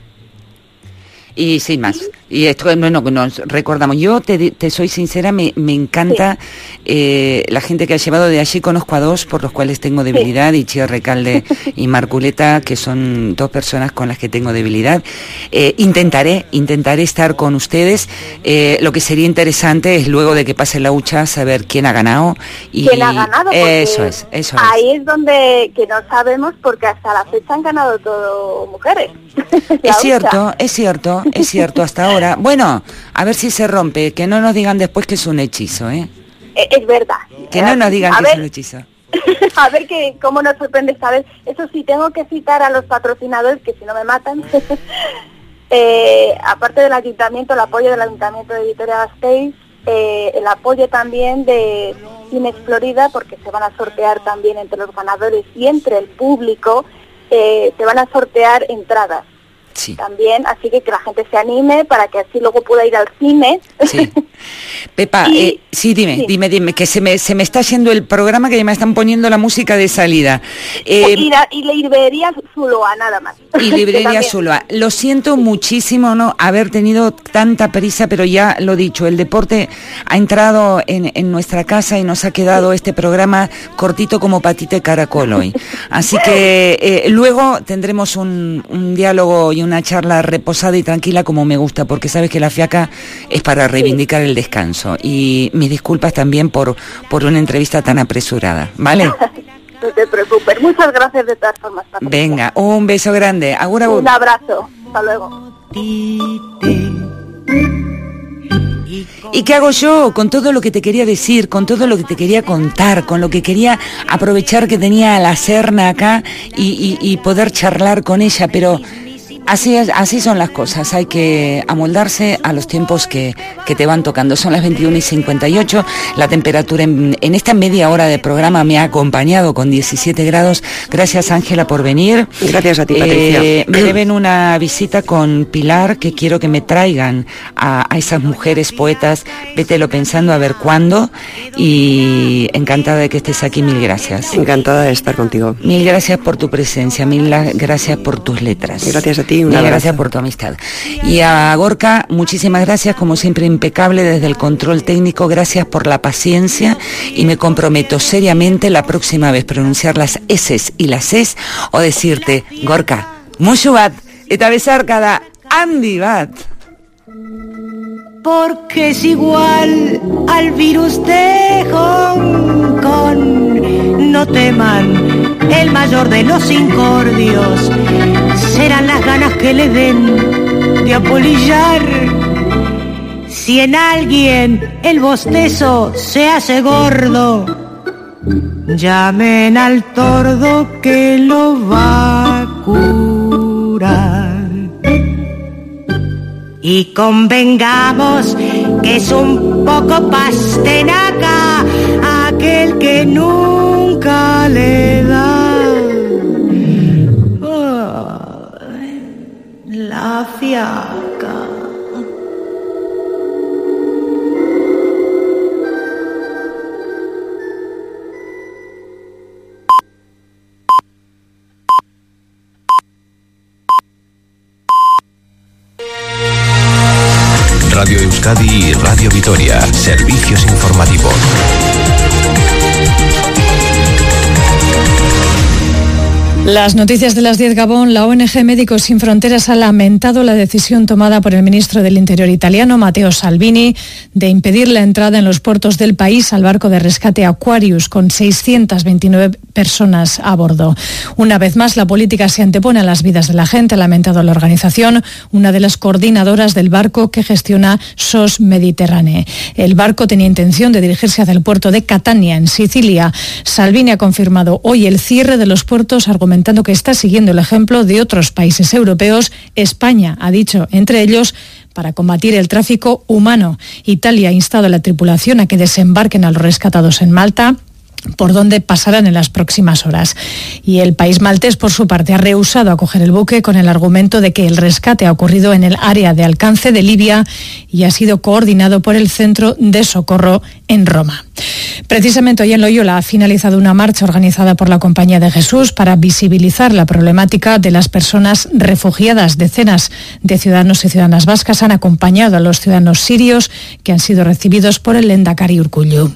Y sin más, y esto bueno, nos recordamos, yo te soy sincera, me encanta la gente que ha llevado de allí. Conozco a 2 por los cuales tengo debilidad, Ixía Recalde y Marculeta, que son 2 personas con las que tengo debilidad. Intentaré estar con ustedes. Lo que sería interesante es, luego de que pase la hucha, saber quién ha ganado. ¿Quién ha ganado? Eso es. Ahí es donde que no sabemos, porque hasta la fecha han ganado todo mujeres. Es cierto, hasta ahora. Bueno, a ver si se rompe, que no nos digan después que es un hechizo, ¿eh? Es verdad. Que no nos digan que es un hechizo. A ver cómo nos sorprende esta vez. Eso sí, tengo que citar a los patrocinadores, que si no me matan. Aparte del ayuntamiento, el apoyo del ayuntamiento de Vitoria-Gasteiz, el apoyo también de Cines Florida, porque se van a sortear también entre los ganadores y entre el público, se van a sortear entradas. Sí. También, así que la gente se anime para que así luego pueda ir al cine. Sí. Pepa, dime, que se me está yendo el programa, que ya me están poniendo la música de salida. Y librería Zuloa, nada más. Y librería Zuloa. Lo siento muchísimo no haber tenido tanta prisa, pero ya lo dicho, el deporte ha entrado en nuestra casa y nos ha quedado este programa cortito como patita de caracol hoy. Así que luego tendremos un diálogo y una charla reposada y tranquila, como me gusta, porque sabes que la fiaca es para reivindicar el descanso. Y mis disculpas también por una entrevista tan apresurada, ¿vale? No te preocupes, muchas gracias de todas formas, Patricia. Venga, un beso grande. Agur, agur. Un abrazo. Hasta luego. ¿Y qué hago yo con todo lo que te quería decir, con todo lo que te quería contar, con lo que quería aprovechar que tenía a la Serna acá y poder charlar con ella? Pero así son las cosas, hay que amoldarse a los tiempos que te van tocando. Son las 21:58, la temperatura en esta media hora de programa me ha acompañado con 17 grados. Gracias, Ángela, por venir. Gracias a ti, Patricia. Me deben una visita con Pilar, que quiero que me traigan a esas mujeres poetas. Vételo pensando a ver cuándo, y encantada de que estés aquí, mil gracias. Encantada de estar contigo. Mil gracias por tu presencia, mil gracias por tus letras. Gracias a ti. Muchas gracias por tu amistad. Y a Gorka, muchísimas gracias, como siempre impecable desde el control técnico. Gracias por la paciencia, y me comprometo seriamente la próxima vez pronunciar las S's y las C's, o decirte, Gorka, mucho bat, eta besar cada Andy bat. Porque es igual al virus de Hong Kong. No teman, el mayor de los incordios serán las ganas que le den de apolillar. Si en alguien el bostezo se hace gordo, llamen al tordo que lo va a curar. Y convengamos que es un poco pastenaca aquel que nunca le da la fiaca. Radio Euskadi y Radio Vitoria, servicios informativos. Las noticias de las 10, Gabón. La ONG Médicos Sin Fronteras ha lamentado la decisión tomada por el ministro del Interior italiano, Matteo Salvini, de impedir la entrada en los puertos del país al barco de rescate Aquarius, con 629 personas a bordo. Una vez más, la política se antepone a las vidas de la gente, ha lamentado la organización, una de las coordinadoras del barco que gestiona SOS Mediterráneo. El barco tenía intención de dirigirse hacia el puerto de Catania, en Sicilia. Salvini ha confirmado hoy el cierre de los puertos, argumentando que está siguiendo el ejemplo de otros países europeos. España, ha dicho, entre ellos, para combatir el tráfico humano. Italia ha instado a la tripulación a que desembarquen a los rescatados en Malta, por donde pasarán en las próximas horas. Y el país maltés, por su parte, ha rehusado acoger el buque con el argumento de que el rescate ha ocurrido en el área de alcance de Libia y ha sido coordinado por el Centro de Socorro en Roma. Precisamente hoy en Loyola ha finalizado una marcha organizada por la Compañía de Jesús para visibilizar la problemática de las personas refugiadas. Decenas de ciudadanos y ciudadanas vascas han acompañado a los ciudadanos sirios que han sido recibidos por el Lehendakari Urkullu.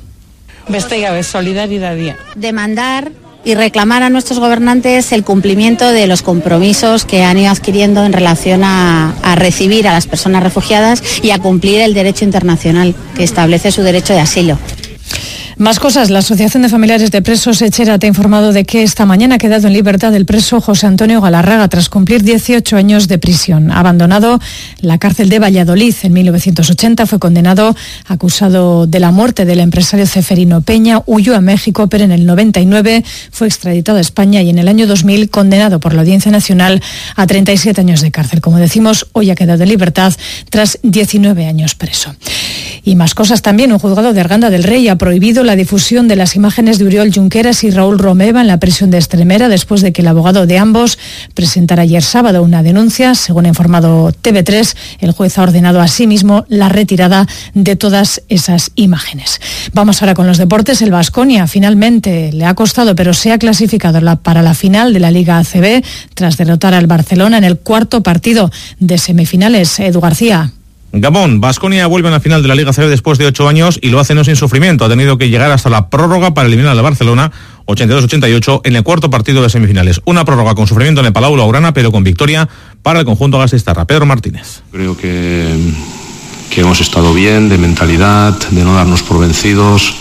Solidaridad. Demandar y reclamar a nuestros gobernantes el cumplimiento de los compromisos que han ido adquiriendo en relación a recibir a las personas refugiadas y a cumplir el derecho internacional que establece su derecho de asilo. Más cosas. La Asociación de Familiares de Presos Etxera te ha informado de que esta mañana ha quedado en libertad el preso José Antonio Galarraga tras cumplir 18 años de prisión. Ha abandonado la cárcel de Valladolid en 1980, fue condenado, acusado de la muerte del empresario Ceferino Peña, huyó a México, pero en el 99 fue extraditado a España y en el año 2000 condenado por la Audiencia Nacional a 37 años de cárcel. Como decimos, hoy ha quedado en libertad tras 19 años preso. Y más cosas también. Un juzgado de Arganda del Rey ha prohibido la difusión de las imágenes de Oriol Junqueras y Raúl Romeva en la prisión de Extremera después de que el abogado de ambos presentara ayer sábado una denuncia. Según ha informado TV3, el juez ha ordenado asimismo la retirada de todas esas imágenes. Vamos ahora con los deportes. El Baskonia finalmente le ha costado, pero se ha clasificado para la final de la Liga ACB tras derrotar al Barcelona en el cuarto partido de semifinales. Edu García. Gabón, Baskonia vuelve a la final de la Liga ACB después de 8 años y lo hace no sin sufrimiento. Ha tenido que llegar hasta la prórroga para eliminar al Barcelona 82-88 en el cuarto partido de semifinales. Una prórroga con sufrimiento en el Palau Blaugrana, pero con victoria para el conjunto gasteiztarra. Pedro Martínez. Creo que hemos estado bien de mentalidad, de no darnos por vencidos.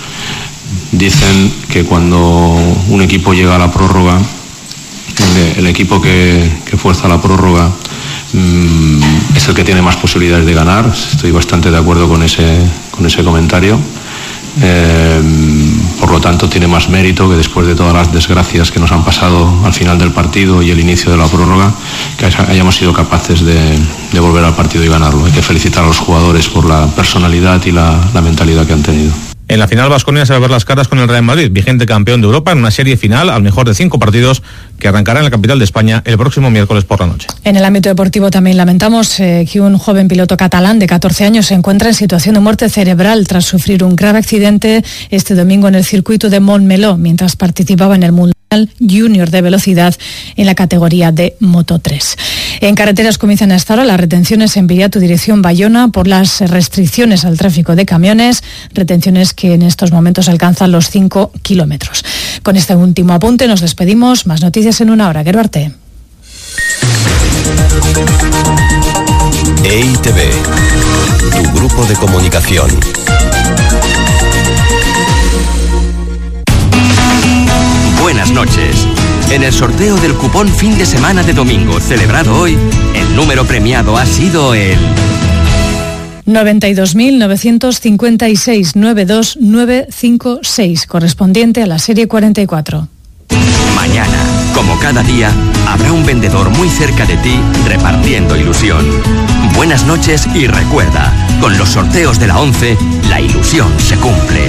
Dicen que cuando un equipo llega a la prórroga, el equipo que fuerza la prórroga es el que tiene más posibilidades de ganar. Estoy bastante de acuerdo con ese comentario. Por lo tanto, tiene más mérito que después de todas las desgracias que nos han pasado al final del partido y el inicio de la prórroga, que hayamos sido capaces de volver al partido y ganarlo. Hay que felicitar a los jugadores por la personalidad y la mentalidad que han tenido. En la final, Baskonia se va a ver las caras con el Real Madrid, vigente campeón de Europa, en una serie final al mejor de 5 partidos que arrancará en la capital de España el próximo miércoles por la noche. En el ámbito deportivo también lamentamos que un joven piloto catalán de 14 años se encuentra en situación de muerte cerebral tras sufrir un grave accidente este domingo en el circuito de Montmeló, mientras participaba en el Mundial Junior de velocidad en la categoría de Moto 3. En carreteras comienzan hasta ahora las retenciones en Viriatu dirección Bayona por las restricciones al tráfico de camiones, retenciones que en estos momentos alcanzan los 5 kilómetros. Con este último apunte nos despedimos. Más noticias en una hora. Gero arte. EITV, tu grupo de comunicación. Buenas noches. En el sorteo del cupón fin de semana de domingo, celebrado hoy, el número premiado ha sido el 92.956-92956, correspondiente a la serie 44. Mañana, como cada día, habrá un vendedor muy cerca de ti repartiendo ilusión. Buenas noches y recuerda, con los sorteos de la 11, la ilusión se cumple.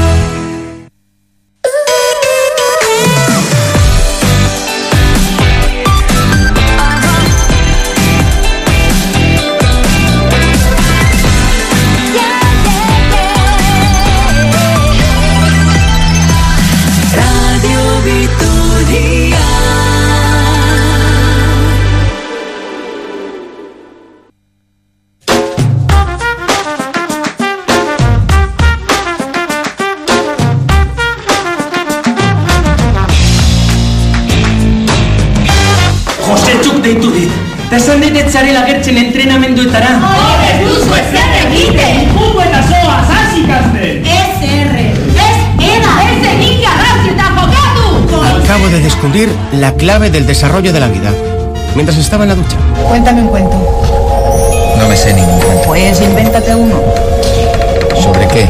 Zarela gertzen entrenamenduetara. Ez duzu ezer egiten! Jugo eta soa, zazikazte! SR, EDA, egin garrantzi eta jokatu! Acabo de descubrir la clave del desarrollo de la vida. Mientras estaba en la ducha. Cuéntame un cuento. No me sé ningún cuento. Pues invéntate uno. ¿Sobre qué?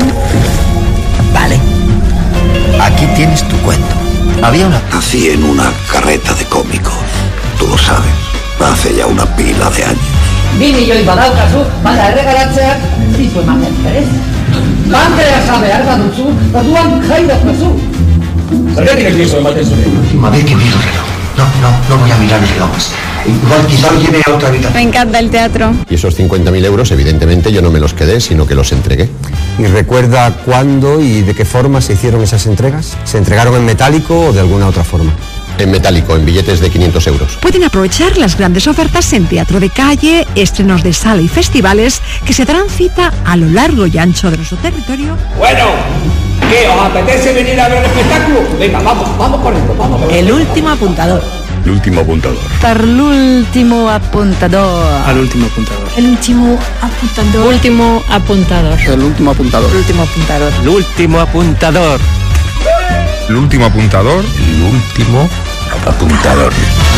Vale. Aquí tienes tu cuento. Había una... Nací en una carreta de cómicos. Tú lo sabes. Hace ya una pila de años. Bini joi badaukazu, bada erregalatzeak, zizu ematen interés. Bankera jabehar baduzu, orduan jaidokazu. Zergatik ez diozu ematen zure? Última vez que miro el reloj. No voy a mirar el reloj más. Igual quizá lo lleve a otra habitación. Me encanta el teatro. Y esos 50.000 euros, evidentemente, yo no me los quedé, sino que los entregué. ¿Y recuerda cuándo y de qué forma se hicieron esas entregas? ¿Se entregaron en metálico o de alguna otra forma? En metálico, en billetes de 500 euros. Pueden aprovechar las grandes ofertas en teatro de calle, estrenos de sala y festivales que se darán cita a lo largo y ancho de nuestro territorio. Bueno, ¿qué? ¿Os apetece venir a ver el espectáculo? Venga, vamos corriendo, vamos. El último apuntador. El último apuntador. Per l'último apuntador. Al último apuntador. El último apuntador. Último apuntador. El último apuntador. El último apuntador. El último apuntador. El último apuntador. El último apuntador.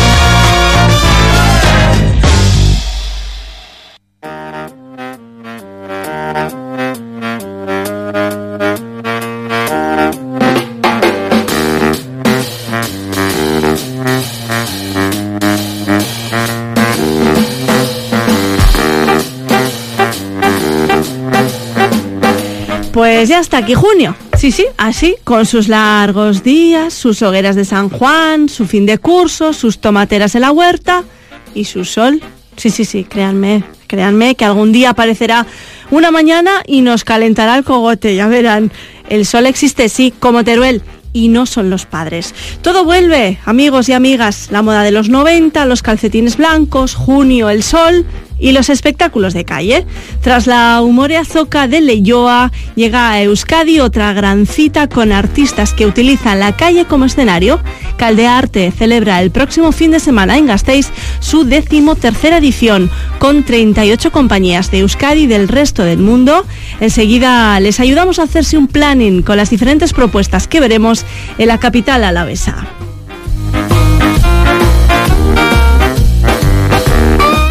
Pues ya está aquí junio. Sí, así, con sus largos días, sus hogueras de San Juan, su fin de curso, sus tomateras en la huerta y su sol. Sí, créanme que algún día aparecerá una mañana y nos calentará el cogote, ya verán. El sol existe, sí, como Teruel, y no son los padres. Todo vuelve, amigos y amigas, la moda de los 90, los calcetines blancos, junio, el sol y los espectáculos de calle. Tras la Umorea Zoca de Leioa, llega a Euskadi otra gran cita con artistas que utilizan la calle como escenario. Caldearte celebra el próximo fin de semana en Gasteiz su 13ª edición, con 38 compañías de Euskadi y del resto del mundo. Enseguida les ayudamos a hacerse un planning con las diferentes propuestas que veremos en la capital alavesa.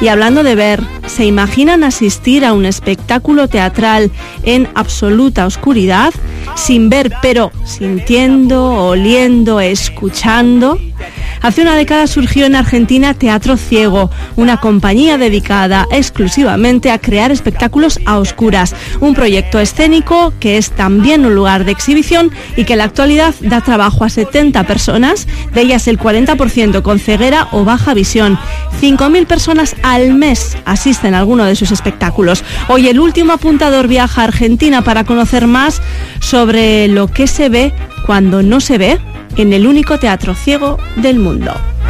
Y hablando de ver, ¿se imaginan asistir a un espectáculo teatral en absoluta oscuridad, sin ver pero sintiendo, oliendo, escuchando? Hace una década surgió en Argentina Teatro Ciego, una compañía dedicada exclusivamente a crear espectáculos a oscuras, un proyecto escénico que es también un lugar de exhibición y que en la actualidad da trabajo a 70 personas, de ellas el 40% con ceguera o baja visión. 5.000 personas al mes asisten a alguno de sus espectáculos. Hoy el último apuntador viaja a Argentina para conocer más sobre lo que se ve cuando no se ve en el único teatro ciego del mundo.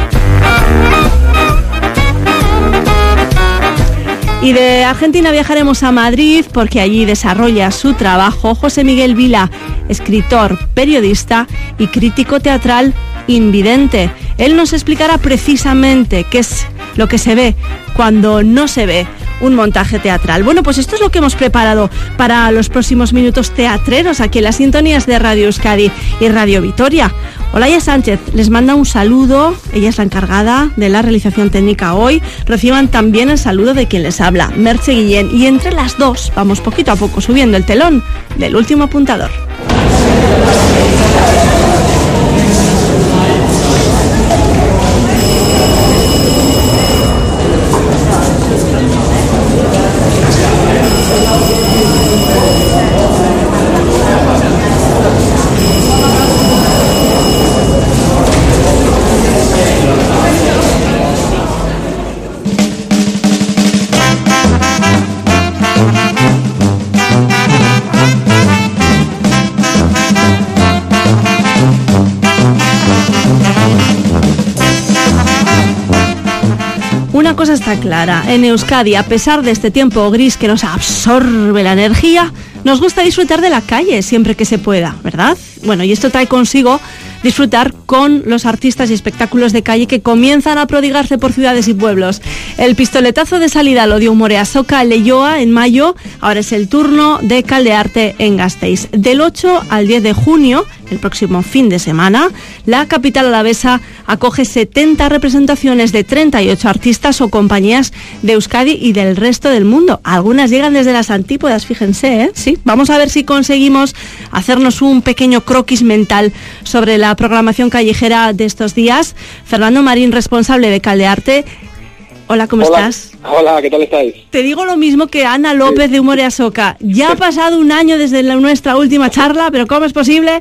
Y de Argentina viajaremos a Madrid porque allí desarrolla su trabajo José Miguel Vila, escritor, periodista y crítico teatral invidente. Él nos explicará precisamente qué es lo que se ve cuando no se ve un montaje teatral. Bueno, pues esto es lo que hemos preparado para los próximos minutos teatreros aquí en las sintonías de Radio Euskadi y Radio Vitoria. Olaya Sánchez les manda un saludo, ella es la encargada de la realización técnica hoy. Reciban también el saludo de quien les habla, Merche Guillén, y entre las dos vamos poquito a poco subiendo el telón del último apuntador. Una cosa está clara, en Euskadi, a pesar de este tiempo gris que nos absorbe la energía, nos gusta disfrutar de la calle siempre que se pueda, ¿verdad? Bueno, y esto trae consigo disfrutar con los artistas y espectáculos de calle que comienzan a prodigarse por ciudades y pueblos. El pistoletazo de salida lo dio Umorea Soka en Leioa en mayo, ahora es el turno de Caldearte en Gasteiz. Del 8 al 10 de junio, el próximo fin de semana, la capital alavesa acoge 70 representaciones de 38 artistas o compañías de Euskadi y del resto del mundo. Algunas llegan desde las antípodas, fíjense, ¿eh? Sí, vamos a ver si conseguimos hacernos un pequeño croquis mental sobre la programación callejera de estos días. Fernando Marín, responsable de Caldearte. Hola, ¿cómo estás? Hola, ¿qué tal estáis? Te digo lo mismo que Ana López de Umorea Soka. Ya ha pasado un año desde nuestra última charla, pero ¿cómo es posible?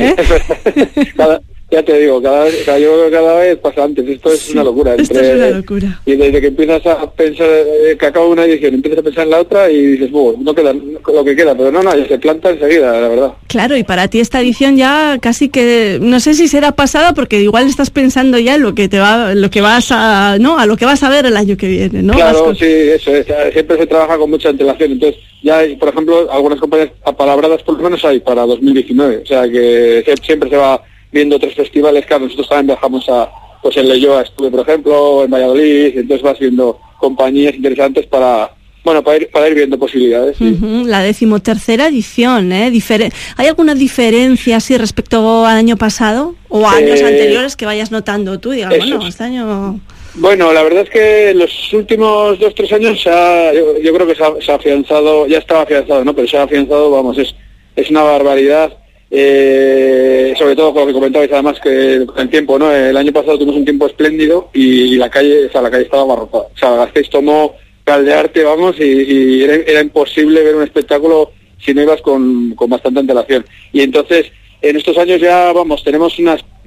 Ya te digo, cada vez pasa antes. Esto es una locura. Esto es una locura. Y desde que empiezas a pensar que acaba una edición, empiezas a pensar en la otra y dices, no queda lo que queda, pero no, ya se planta enseguida, la verdad. Claro, y para ti esta edición ya casi que, no sé si será pasada, porque igual estás pensando ya en lo que vas a ver el año que viene, ¿no? Claro, sí, eso es. Siempre se trabaja con mucha antelación, entonces ya hay, por ejemplo, algunas compañías apalabradas por lo menos hay para 2019, o sea que siempre se va viendo otros festivales. Claro, nosotros también viajamos pues en Leioa estuve, por ejemplo, en Valladolid, entonces vas viendo compañías interesantes para ir viendo posibilidades. Sí. La 13ª edición, ¿eh? ¿Hay alguna diferencia así respecto al año pasado o a años anteriores que vayas notando tú? Digamos, bueno, este año... Bueno, la verdad es que los últimos 2-3 años yo creo que se ha afianzado, ya estaba afianzado, ¿no? Pero se ha afianzado, vamos, es una barbaridad. Sobre todo con lo que comentabais, además que con el tiempo, ¿no? El año pasado tuvimos un tiempo espléndido y la calle estaba abarrotada. O sea, Gasteiz tomó Caldearte, vamos, y era imposible ver un espectáculo si no ibas con bastante antelación. Y entonces, en estos años ya, vamos, tenemos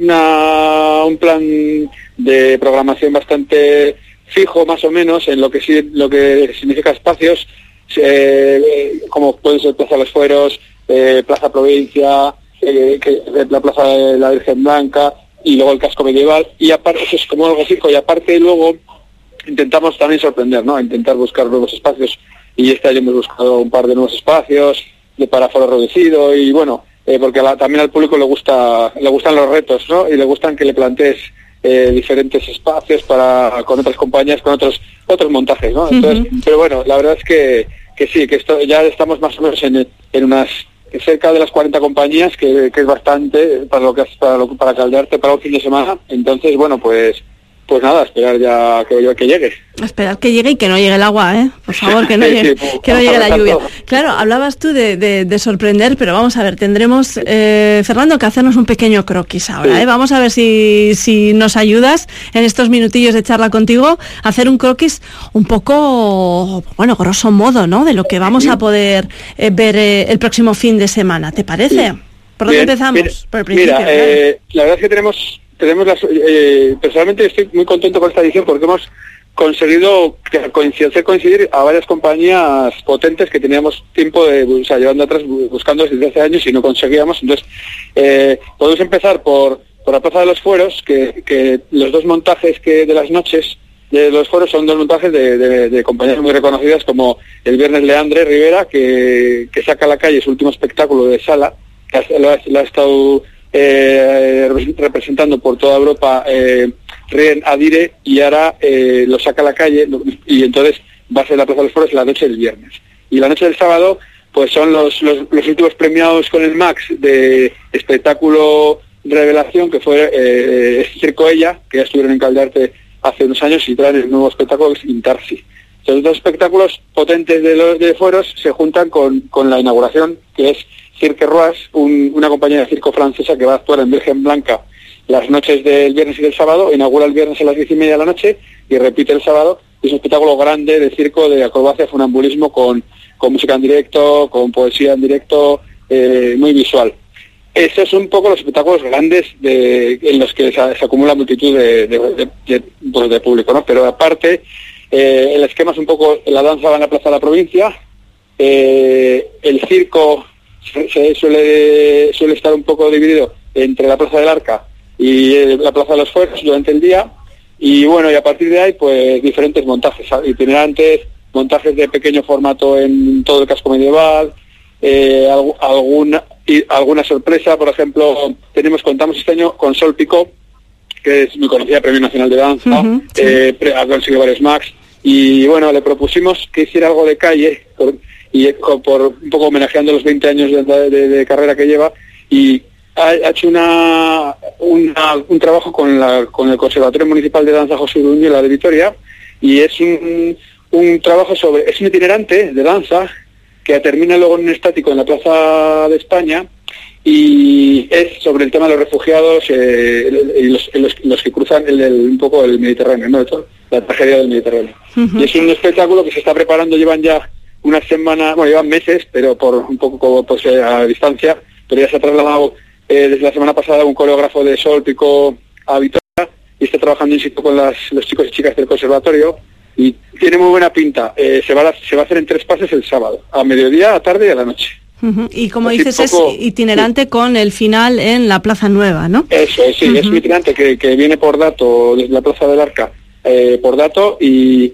un plan de programación bastante fijo, más o menos, en lo que significa espacios, como pueden ser Plaza de los Fueros, Plaza Provincia, la Plaza de la Virgen Blanca y luego el casco medieval, y aparte eso es como algo fijo, y aparte luego intentamos también sorprender, ¿no? Intentar buscar nuevos espacios, y este año hemos buscado un par de nuevos espacios para aforo reducido, y bueno, porque también al público le gustan los retos, ¿no? Y le gustan que le plantees diferentes espacios con otras compañías, con otros montajes, ¿no? Entonces, pero bueno, la verdad es que sí, que esto ya estamos más o menos en unas cerca de las 40 compañías, que es bastante para Caldearte para un fin de semana. Entonces, bueno, pues pues nada, esperar ya que llegue. Esperar que llegue y que no llegue el agua, por favor, que no llegue, que no llegue la lluvia. Claro, hablabas tú de sorprender, pero vamos a ver, tendremos, Fernando, que hacernos un pequeño croquis ahora, Vamos a ver si nos ayudas en estos minutillos de charla contigo a hacer un croquis un poco, bueno, grosso modo, ¿no?, de lo que vamos a poder ver el próximo fin de semana. ¿Te parece? ¿Por dónde empezamos? Por el principio. Mira, la verdad es que tenemos personalmente estoy muy contento con esta edición porque hemos conseguido hacer coincidir a varias compañías potentes que teníamos tiempo llevando atrás buscando desde hace años y no conseguíamos. Entonces podemos empezar por la Plaza de los Fueros, que los dos montajes de las noches de los Fueros son dos montajes de compañías muy reconocidas, como el viernes Leandre Rivera, que saca a la calle su último espectáculo de sala, que lo ha estado representando por toda Europa Rien Adire, y ahora lo saca a la calle, y entonces va a ser la Plaza de los Fueros la noche del viernes. Y la noche del sábado pues son los últimos premiados con el Max de espectáculo revelación, que fue Circo Ella, que ya estuvieron en Caldearte hace unos años, y traen el nuevo espectáculo que es Intarsi. Los dos espectáculos potentes de Fueros se juntan con la inauguración, que es Cirque Rois, una compañía de circo francesa que va a actuar en Virgen Blanca las noches del viernes y del sábado. Inaugura el viernes a las 10:30 de la noche y repite el sábado. Es un espectáculo grande de circo, de acrobacia, funambulismo, con música en directo, con poesía en directo, muy visual. Esos son un poco los espectáculos grandes en los que se acumula multitud de público, ¿no? Pero aparte, el esquema es un poco, la danza va en la Plaza de la Provincia, el circo suele estar un poco dividido entre la Plaza del Arca y la Plaza de los Fueros durante el día, y bueno, y a partir de ahí pues diferentes montajes itinerantes, montajes de pequeño formato en todo el casco medieval, alguna sorpresa. Por ejemplo, contamos este año con Sol Picó, que es muy conocida, Premio Nacional de Danza, ha conseguido varios Max, y bueno, le propusimos que hiciera algo de calle, por un poco homenajeando los 20 años de carrera que lleva, y ha hecho un trabajo con el Conservatorio Municipal de Danza José Uruñuela de Vitoria, y es un trabajo es un itinerante de danza que termina luego en un estático en la Plaza de España, y es sobre el tema de los refugiados y los que cruzan un poco el Mediterráneo, ¿no? La tragedia del Mediterráneo. Y es un espectáculo que se está preparando, llevan ya unas semanas, bueno, llevan meses, pero por un poco a distancia, pero ya se ha trasladado desde la semana pasada un coreógrafo de Sol Picó a Vitoria, y está trabajando in situ con los chicos y chicas del conservatorio, y tiene muy buena pinta. Se va a hacer en 3 pases el sábado, a mediodía, a tarde y a la noche. Y como dices, es itinerante con el final en la Plaza Nueva, ¿no? Eso es, sí, es un itinerante que viene por dato desde la Plaza del Arca, por dato, y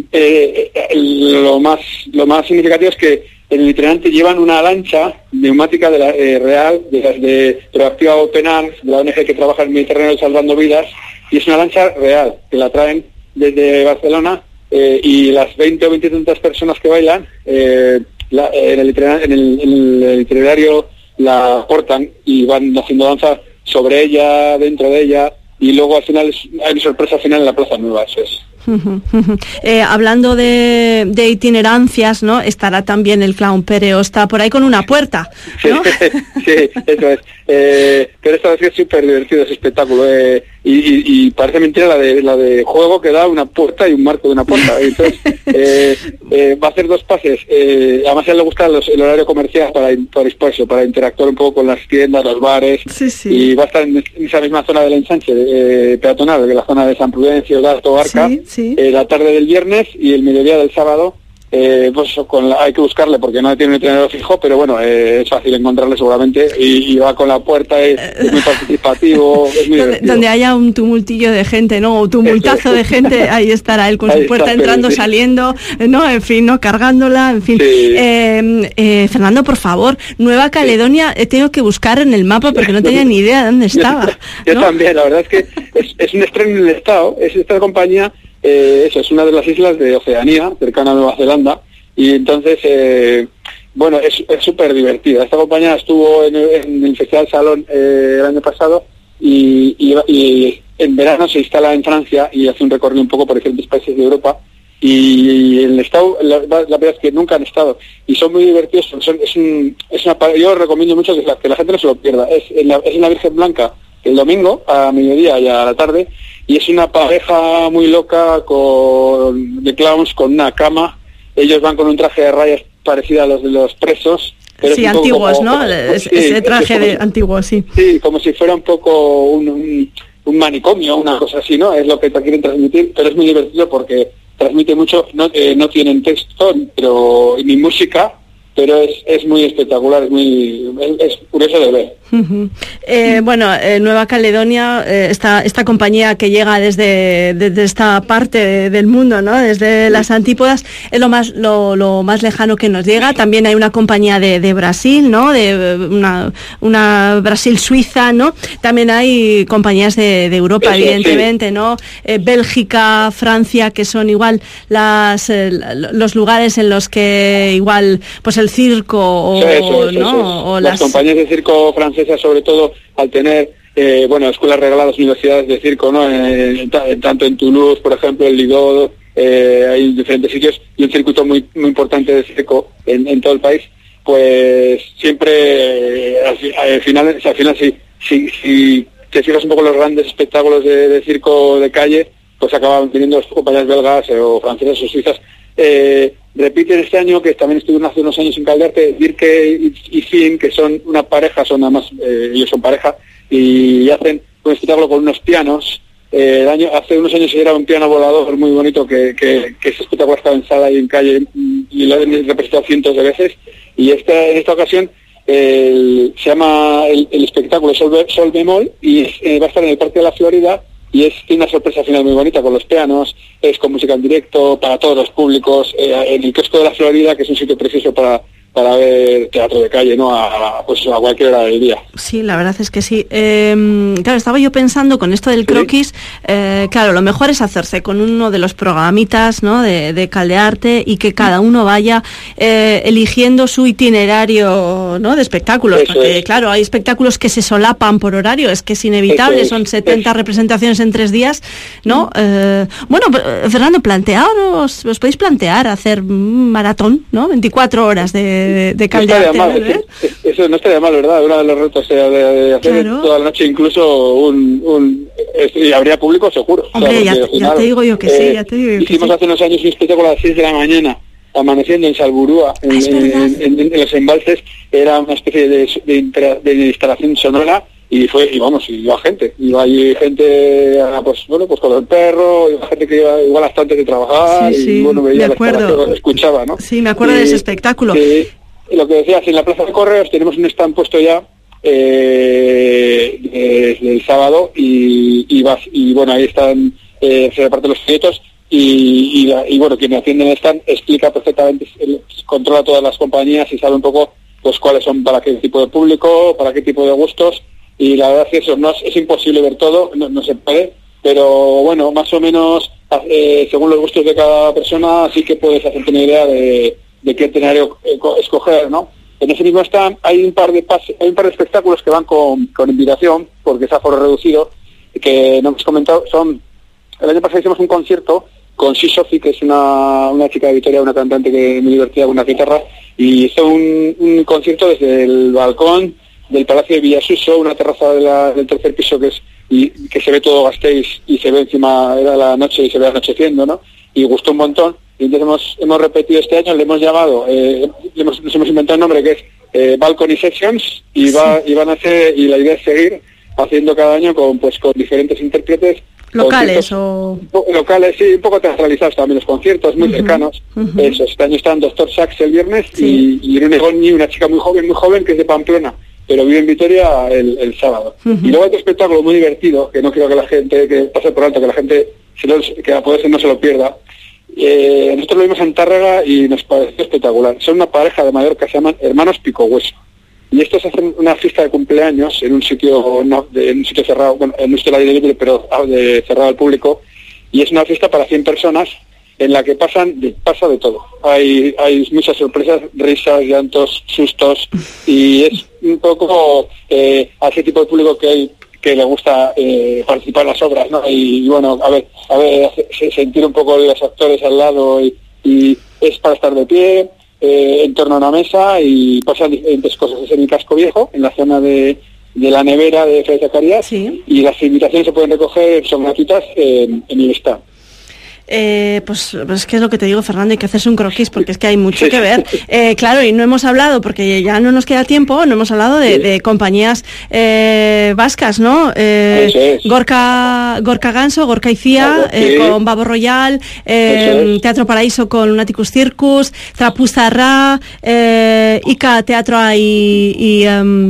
lo más significativo es que en el itinerante llevan una lancha neumática real, de las de Proactiva Open Arms, de la ONG que trabaja en el Mediterráneo salvando vidas, y es una lancha real, que la traen desde Barcelona, y las 20 o 20 tantas personas que bailan, en el itinerario la aportan y van haciendo danza sobre ella, dentro de ella, y luego al final hay una sorpresa final en la Plaza Nueva, eso es. Hablando de itinerancias, ¿no? Estará también el Clown Pereo, está por ahí con una puerta, ¿no? Sí, eso es. Pero esta vez es súper divertido ese espectáculo, y parece mentira la de juego que da una puerta y un marco de una puerta. Entonces va a hacer 2 pases. Además a él le gusta el horario comercial para interactuar un poco con las tiendas, los bares. Sí. Y va a estar en esa misma zona del ensanche peatonal, de la zona de San Prudencio, Dato, Arca. Sí. La tarde del viernes y el mediodía del sábado, pues hay que buscarle porque no tiene un itinerario fijo, pero bueno, es fácil encontrarle seguramente, y va con la puerta, es muy participativo, es muy divertido. Donde haya un tumultillo de gente, ¿no? O tumultazo de gente, ahí estará él con su puerta entrando, saliendo, ¿no? En fin, ¿no? Cargándola, en fin. Sí. Fernando, por favor, Nueva Caledonia, he tenido que buscar en el mapa porque no tenía ni idea de dónde estaba. Yo también, la verdad es que es un estreno en el estado, es esta compañía. Eso es una de las islas de Oceanía, cercana a Nueva Zelanda, y entonces, bueno, es súper divertida. Esta compañía estuvo en el Festival Salón el año pasado, y en verano se instala en Francia y hace un recorrido un poco por diferentes países de Europa, y en el estado, la verdad es que nunca han estado, y son muy divertidos. Yo recomiendo mucho que la gente no se lo pierda. Es en la Virgen Blanca el domingo a mediodía y a la tarde, y es una pareja muy loca de clowns con una cama. Ellos van con un traje de rayas parecido a los de los presos. Pero sí, antiguos, ¿no? Ese traje antiguo, sí. Sí, como si fuera un poco un manicomio, una cosa así, ¿no? Es lo que te quieren transmitir, pero es muy divertido porque transmite mucho. No tienen texto ni música, pero es muy espectacular, es curioso de ver. Nueva Caledonia, esta compañía que llega desde esta parte del mundo, ¿no? Desde las antípodas, es lo más lejano que nos llega. También hay una compañía de Brasil, ¿no? De una Brasil-Suiza, ¿no? También hay compañías de Europa, evidentemente, ¿no? Bélgica, Francia, que son igual los lugares en los que igual, pues el circo o las compañías de circo francesas, sobre todo, al tener escuelas regaladas, universidades de circo, ¿no? Tanto en Toulouse, por ejemplo, en Lido, hay diferentes sitios, y un circuito muy muy importante de circo en todo el país. Pues siempre al final si te fijas un poco los grandes espectáculos de circo de calle, pues acaban teniendo compañías belgas o francesas o suizas. Repiten este año, que también estuvieron hace unos años en Caldarte, Dirke y Finn, que son una pareja, ellos son pareja, y hacen un espectáculo con unos pianos. Hace unos años era un piano volador muy bonito, que ese espectáculo estaba en sala y en calle, y lo han representado cientos de veces. Y en esta ocasión se llama el espectáculo Sol Bemol, y va a estar en el Parque de la Florida. Y tiene una sorpresa final muy bonita con los pianos, es con música en directo para todos los públicos, en el kiosco de la Florida, que es un sitio precioso para ver teatro de calle, ¿no? A cualquier hora del día. Sí, la verdad es que sí. Claro, estaba yo pensando con esto del croquis, claro, lo mejor es hacerse con uno de los programitas, ¿no? de Caldearte, y que cada uno vaya eligiendo su itinerario, ¿no? De espectáculos, porque claro, hay espectáculos que se solapan por horario, es que es inevitable, son 70 representaciones en 3 días, ¿no? Fernando, os podéis plantear hacer un maratón, ¿no? 24 horas de Caldearte, no eso no estaría mal, ¿verdad? Uno de los retos de hacer toda la noche, incluso y habría público seguro. Hombre, ya te digo yo que sí, hicimos hace unos años un espectáculo a las 6 de la mañana, amaneciendo en Salburúa, en los embalses. Era una especie de instalación sonora, y iba gente, pues con el perro, iba gente que iba igual hasta antes de trabajar, veía la instalación, escuchaba, ¿no? Sí, me acuerdo de ese espectáculo. Lo que decías, en la Plaza de Correos tenemos un stand puesto ya desde el sábado, y ahí están, se reparten los folletos, y quien atiende en el stand explica perfectamente, controla todas las compañías y sabe un poco pues cuáles son para qué tipo de público, para qué tipo de gustos. Y la verdad es que eso es imposible ver todo, no se puede, pero bueno, más o menos según los gustos de cada persona sí que puedes hacerte una idea de qué escenario escoger, ¿no? En ese mismo stand hay un par de espectáculos que van con invitación, porque es aforo reducido, que no hemos comentado. El año pasado hicimos un concierto con Si Sophie, que es una chica de Vitoria, una cantante que es muy divertida con una guitarra, y hizo un concierto desde el balcón del Palacio de Villasuso, una terraza del tercer piso que se ve todo Gasteiz, y se ve encima, era la noche y se ve anocheciendo, ¿no? Y gustó un montón. Y entonces hemos repetido este año, le hemos llamado, nos hemos inventado un nombre que es Balcony Sessions, y van a hacer, y la idea es seguir haciendo cada año con diferentes intérpretes. ¿Locales o...? Locales, sí, un poco teatralizados también los conciertos, muy cercanos. Eso, este año están Dr. Sax el viernes, y Irene Gonni, una chica muy joven, que es de Pamplona, pero vive en Vitoria, el sábado. Y luego hay otro espectáculo muy divertido, que no quiero que la gente, que pase por alto, que la gente, que a poder ser no se lo pierda. Nosotros lo vimos en Tárrega y nos pareció espectacular. Son una pareja de Mallorca que se llaman Hermanos Pico Hueso. Y estos hacen una fiesta de cumpleaños en un sitio cerrado, en un sitio al aire libre, pero cerrado al público. Y es una fiesta para 100 personas en la que pasa de todo. Hay muchas sorpresas, risas, llantos, sustos, y es un poco a ese tipo de público que que le gusta participar en las obras, ¿no? Y bueno, a ver, sentir un poco los actores al lado y es para estar de pie en torno a una mesa y pasan diferentes cosas. Es en el Casco Viejo, en la zona de la nevera de Fray Zacarías, y las invitaciones se pueden recoger, son gratuitas en el stand. Pues qué es lo que te digo, Fernando, hay que hacerse un croquis porque es que hay mucho que ver. Claro, y no hemos hablado, porque ya no nos queda tiempo, no hemos hablado de compañías vascas, ¿no? Gorka Ganso, Gorka y Cía, con Babo Royal, Teatro Paraíso con Lunaticus Circus, Trapuzarra, Ica Teatro y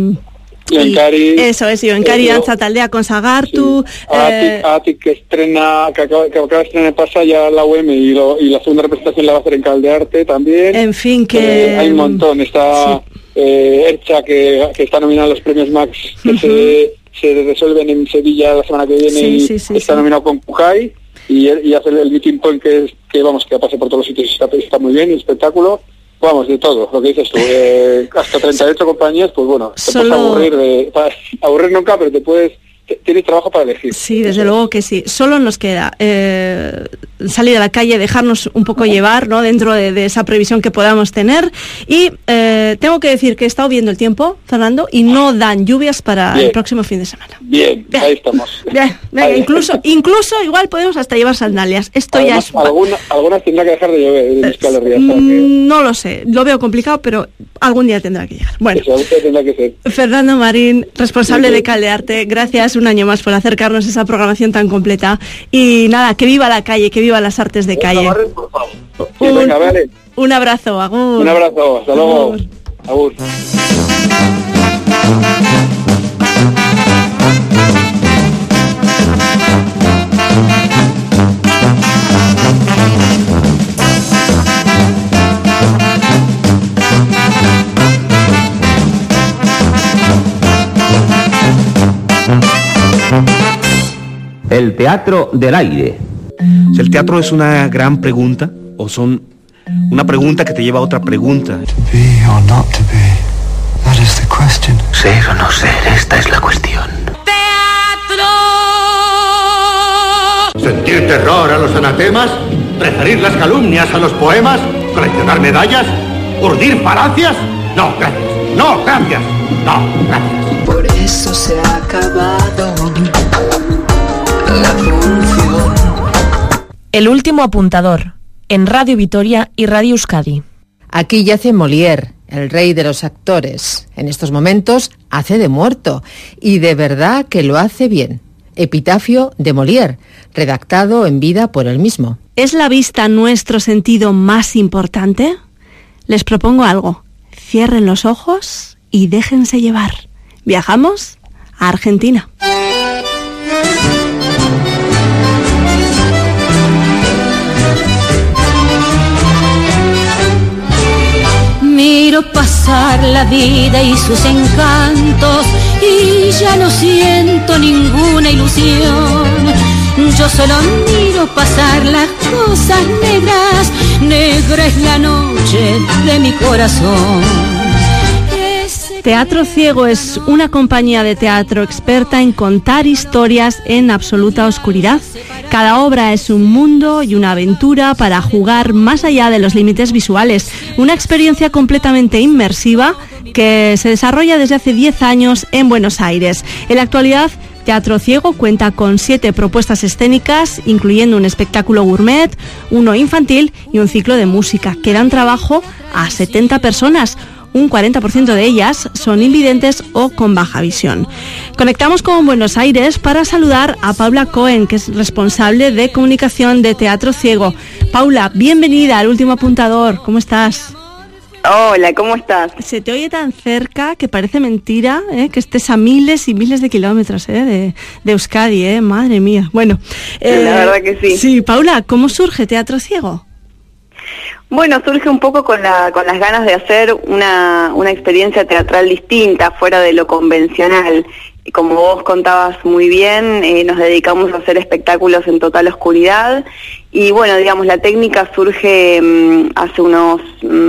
eso es, Encari Danza Taldea con Sagartu, Atik que acaba de estrenar pasa ya la UEM y la segunda representación la va a hacer en Caldearte también. En fin, que hay un montón. Está Ercha que está nominado a los premios Max que se resuelven en Sevilla la semana que viene, está nominado con Pujay y hace el meeting point que pasa por todos los sitios, está muy bien, el espectáculo. Vamos, de todo, lo que dices tú, hasta 38 compañías, pues bueno, te puedes aburrir nunca, pero tienes trabajo para elegir. Sí, desde luego que sí. Solo nos queda salir a la calle, dejarnos un poco llevar, ¿no? Dentro de esa previsión que podamos tener. Y tengo que decir que he estado viendo el tiempo, Fernando, y no dan lluvias para el próximo fin de semana. Bien, ahí estamos. Bien. Incluso igual podemos hasta llevar sandalias. Esto además, ya es... Algunas tendrá que dejar de llover en Euskal Herria. No lo sé, lo veo complicado, pero algún día tendrá que llegar. Bueno, tendrá que ser. Fernando Marín, responsable de Caldearte, gracias un año más por acercarnos a esa programación tan completa. Y nada, que viva la calle, que viva las artes de calle. Un abrazo, agur. Un abrazo, hasta luego. Agur. El teatro del aire. ¿El teatro es una gran pregunta o son una pregunta que te lleva a otra pregunta? Ser o no ser, esta es la cuestión. ¡Teatro! ¿Sentir terror a los anatemas? ¿Preferir las calumnias a los poemas? ¿Coleccionar medallas? ¿Urdir falacias? No, gracias. No, gracias. No, gracias. Por eso se ha acabado la función. El último apuntador, en Radio Vitoria y Radio Euskadi. Aquí yace Molière, el rey de los actores. En estos momentos hace de muerto, y de verdad que lo hace bien. Epitafio de Molière, redactado en vida por él mismo. ¿Es la vista nuestro sentido más importante? Les propongo algo. Cierren los ojos y déjense llevar. Viajamos a Argentina. Miro pasar la vida y sus encantos y ya no siento ninguna ilusión. Yo solo miro pasar las cosas negras, negra es la noche de mi corazón. Teatro Ciego es una compañía de teatro experta en contar historias en absoluta oscuridad. Cada obra es un mundo y una aventura para jugar más allá de los límites visuales. Una experiencia completamente inmersiva que se desarrolla desde hace 10 años en Buenos Aires. En la actualidad, Teatro Ciego cuenta con 7 propuestas escénicas, incluyendo un espectáculo gourmet, uno infantil y un ciclo de música, que dan trabajo a 70 personas. Un 40% de ellas son invidentes o con baja visión. Conectamos con Buenos Aires para saludar a Paula Cohen, que es responsable de comunicación de Teatro Ciego. Paula, bienvenida al Último Apuntador. ¿Cómo estás? Hola, ¿cómo estás? Se te oye tan cerca que parece mentira que estés a miles y miles de kilómetros de Euskadi, madre mía. Bueno, la verdad que sí. Sí, Paula, ¿cómo surge Teatro Ciego? Bueno, surge un poco con las ganas de hacer una experiencia teatral distinta, fuera de lo convencional. Como vos contabas muy bien, nos dedicamos a hacer espectáculos en total oscuridad y bueno, digamos, la técnica surge hace unos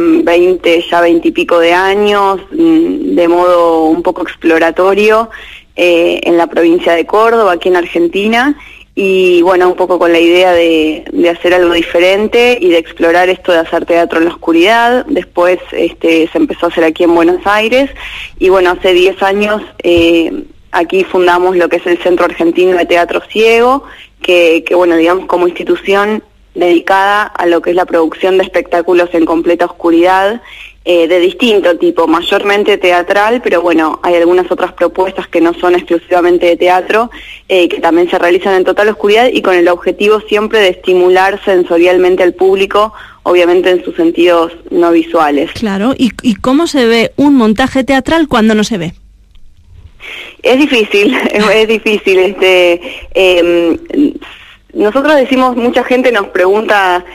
20 y pico de años, de modo un poco exploratorio, en la provincia de Córdoba, aquí en Argentina, y bueno, un poco con la idea de hacer algo diferente y de explorar esto de hacer teatro en la oscuridad. Después se empezó a hacer aquí en Buenos Aires, y bueno, hace 10 años aquí fundamos lo que es el Centro Argentino de Teatro Ciego, que bueno, digamos, como institución dedicada a lo que es la producción de espectáculos en completa oscuridad, de distinto tipo, mayormente teatral, pero bueno, hay algunas otras propuestas que no son exclusivamente de teatro, que también se realizan en total oscuridad y con el objetivo siempre de estimular sensorialmente al público, obviamente en sus sentidos no visuales. Claro, ¿y cómo se ve un montaje teatral cuando no se ve? Es difícil, es difícil, nosotros decimos, mucha gente nos pregunta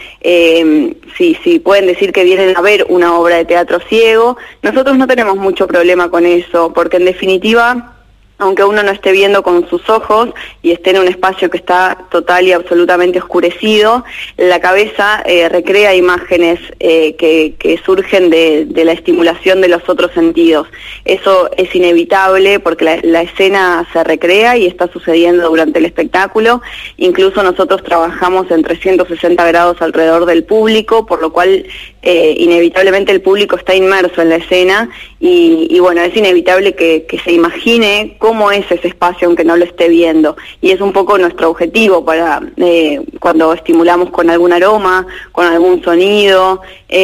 si pueden decir que vienen a ver una obra de teatro ciego. Nosotros no tenemos mucho problema con eso, porque en definitiva, aunque uno no esté viendo con sus ojos y esté en un espacio que está total y absolutamente oscurecido, la cabeza recrea imágenes que surgen de la estimulación de los otros sentidos. Eso es inevitable porque la escena se recrea y está sucediendo durante el espectáculo. Incluso nosotros trabajamos en 360 grados alrededor del público, por lo cual inevitablemente el público está inmerso en la escena y bueno, es inevitable que se imagine cómo es ese espacio aunque no lo esté viendo, y es un poco nuestro objetivo para cuando estimulamos con algún aroma, con algún sonido